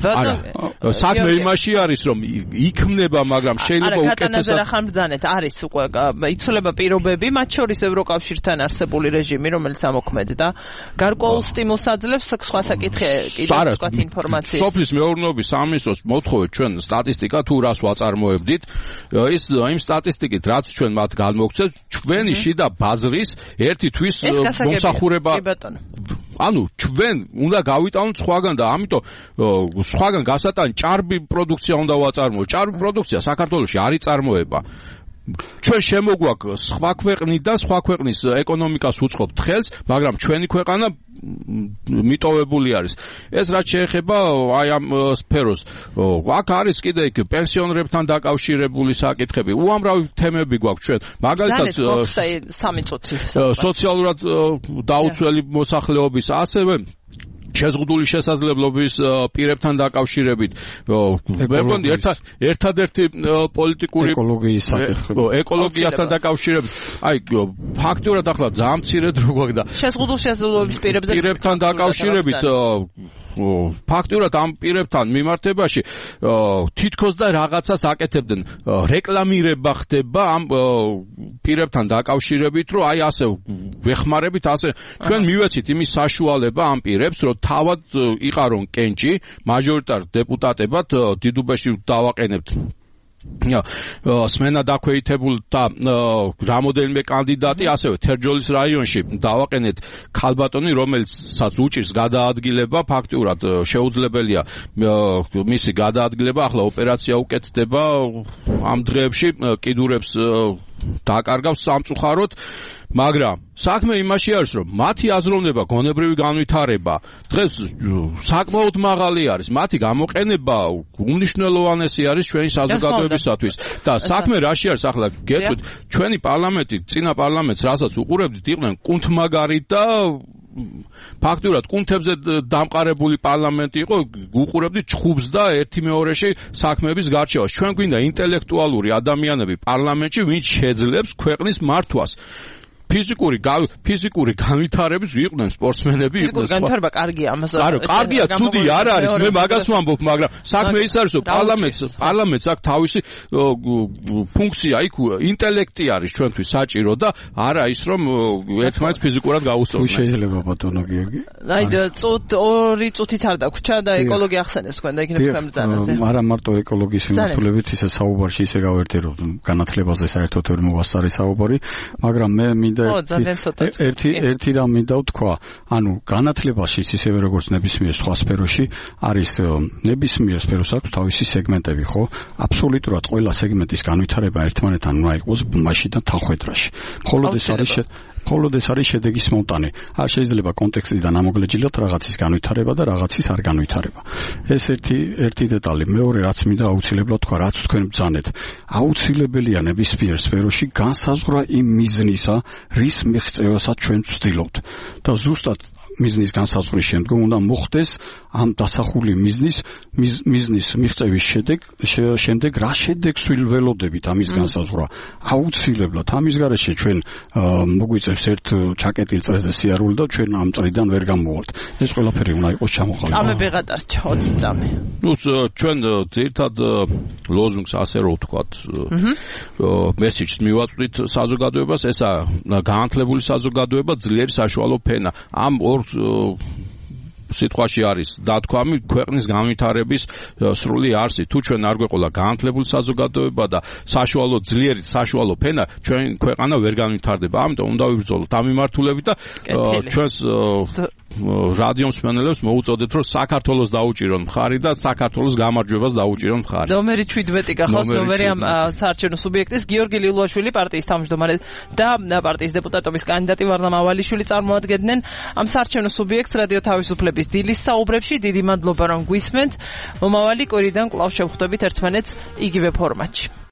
საქმე იმაში არის, რომ იქმნება, მაგრამ შეიძლება უკეთესად რა ხანბრძანეთ არის უკვე იცვლება პირობები, მათ შორის ევროკავშირთან არსებული რეჟიმი, რომელიც ამოქმედდა, გარკვეულ სტიმულს აძლევს სხვა საკითხი კიდევ თქვათ ინფორმაციის. სოფლის მეურნეობის სამინისტროს მოთხოვეთ ჩვენ სტატისტიკა თუ რას ვაწარმოებდით, იმ სტატისტიკით რაც ჩვენ მათ გამოგცეთ, ჩვენი შიდა ბაზრის ერთი თვის მომსახურება. ანუ ჩვენ უნდა გავიტანოთ სხვაგან და ამიტომ სხვაგან გასატანი ჭარბი პროდუქცია უნდა ვაწარმოოთ. ჭარბი პროდუქცია საქართველოში არ იწარმოება. ჩვენ შემოგვაქვს სხვა ქვეყნიდან, სხვა ქვეყნის ეკონომიკას უწყობთ ხელს, მაგრამ ჩვენი ქვეყანა მიტოვებული არის. ეს რაც შეეხება აი ამ სფეროს, აქ არის კიდე იქ პენსიონერებთან დაკავშირებული საკითხები, უამრავი თემები გვაქვს ჩვენ. მაგალითად, სოციალურად დაუცველი მოსახლეობის, ასევე შეზღუდული შესაძლებლობის პირებთან დაკავშირებით. მე მგონი ერთადერთი პოლიტიკური ეკოლოგიასთან დაკავშირებით. აი ფაქტურად ახლა ძალიან მცირე დრო გვაქვს და შეზღუდული შესაძლებლობის პირებთან დაკავშირებით ფაქტურად ამ პირებთან მიმართებაში თითქოს და რაღაცას აკეთებდნენ. რეკლამირება ხდება ამ პირებთან დაკავშირებით, რომ აი ასე ვეხმარებით, ასე ჩვენ მივეცით იმის საშუალება ამ პირებს, რომ თავად იყარონ კენჭი, მაჟორიტარ დეპუტატებად დიდუბეში დავაყენებთ. სმენა დაქვეითებულ და რამოდენიმე კანდიდატი, ასევე თერჯოლის რაიონში დავაყენეთ ქალბატონი, რომელსაც უჭირს გადაადგილება, ფაქტურად შეუძლებელია მისი გადაადგილება, ახლა ოპერაცია უკეთდება ამ დღეებში, კიდურებს დაკარგავს სამწუხაროდ. მაგრამ საქმე იმაში არის, რომ მათი აზროვნება, გონებრივი განვითარება დღეს საკმაოდ მაღალი არის. მათი გამოყენება უმნიშვნელოვანესი არის ჩვენი საზოგადოებისათვის. და საქმე რაში არის ახლა გეტყვით, ჩვენი პარლამენტი, წინა პარლამენტს, რასაც უყურებდით, იყვნენ კუნთმაგარი და ფაქტურად კუნთებზე დამყარებული პარლამენტი იყო, უყურებდით ჩხუბს და ერთი მეორეში საქმეების გარჩევას. ჩვენ გვინდა ინტელექტუალური ადამიანები პარლამენტში, ვინც შეძლებს ქვეყნის მართვას. ფიზიკური განვითარების იყვნენ სპორტსმენები, იყვნენ. განვითარება კარგია, ამას არა, კარგია, ცუდი არ არის, მე მაგას ვამბობ, მაგრამ საქმე ის არის, რომ პარლამენტს აქვს თავისი ფუნქცია, იქ ინტელექტი არის ჩვენთვის საჭირო და არა ის, რომ ერთმანეთს ფიზიკურად გაუსწორდეს. შეიძლება ბატონო გიორგი. აი, 2 წუთით არ დაგვრჩა და ეკოლოგია ახსენეს თქვენ და იქნებ გამბრძანაზე. არა მარტო ეკოლოგიის მიმართულებით, ისე საუბარში ისე გავერთეროთ განათლებაზე საერთოდ ვერ მოვასწარი საუბარი, მაგრამ მე ერთი რამ მინდა ვთქვა, ანუ განათლებაშიც ისევე როგორც ნებისმიერ სხვა სფეროში არის ნებისმიერ სფეროს აქვს თავისი სეგმენტები, ხო? აბსოლუტურად ყველა სეგმენტის განვითარება ერთმანეთთან უნდა იყოს ბმაში და თანხმდროში. მხოლოდ ეს არის შედეგის მომტანი. არ შეიძლება კონტექსტიდან ამოგლეჯილოთ რაღაცის განვითარება და რაღაცის არ განვითარება. ეს ერთი დეტალი. მეორე რაც მინდა აუცილებლად თქვა, რაც თქვენ ბრძანეთ. აუცილებელია ნებისმიერ სფეროში განსაზღვრა იმ მიზნისა, რის მიღწევასაც ჩვენ ვცდილობთ. და ზუსტად მიზნის განსაზღვრის შემდგომ უნდა მოხდეს ამ დასახული მიზნის მიღწევის შემდეგ რა შედეგს ველოდებით ამის განსაზღვრა. აუცილებლად ამის გარეშე ჩვენ მოგვიწევს ერთ ჩაკეტილ წრეზე სიარული და ჩვენ ამ წრიდან ვერ გამოვართ. ეს ყველაფერი უნდა იყოს ჩამოყალიბებული. წამები გადარჩა 20 წამი. ნუ ჩვენ ძირითად ლოზუნგს ასე რო ვთქვათ. მესიჯს მივაწვდით საზოგადოებას, ესა განათლებული საზოგადოება, ძლიერი საშუალო ფენა. ამ ორ სიტყვაში არის დათქვამი ქვეყნის განვითარების სრული არსი. თუ ჩვენ არ გვეყოლა განათლებული საზოგადოება და ძლიერი საშუალო ფენა, ჩვენ ქვეყანა ვერ განვითარდება. ამიტომ უნდა ვიბრძოლოთ ამ მიმართულებით და ჩვენს რადიო მსმენელებს მოუწოდეთ, რომ საქართველოს დაუჭირონ მხარი და საქართველოს გამარჯვებას დაუჭირონ მხარი. ნომერი 17 გახავს ნომერი ამ საარჩევნო სუბიექტის. გიორგი ლიულაშვილი პარტიის თავმჯდომარე და პარტიის დეპუტატობის კანდიდატი ვარნამ ავალიშვილი წარმოადგენდნენ ამ საარჩევნო სუბიექტს რადიო თავისუფლების დილის საუბრებში. დიდი მადლობა რომ გვისმენთ. მომავალი კვირიდან კვლავ შევხვდებით ერთმანეთს იგივე ფორმატში.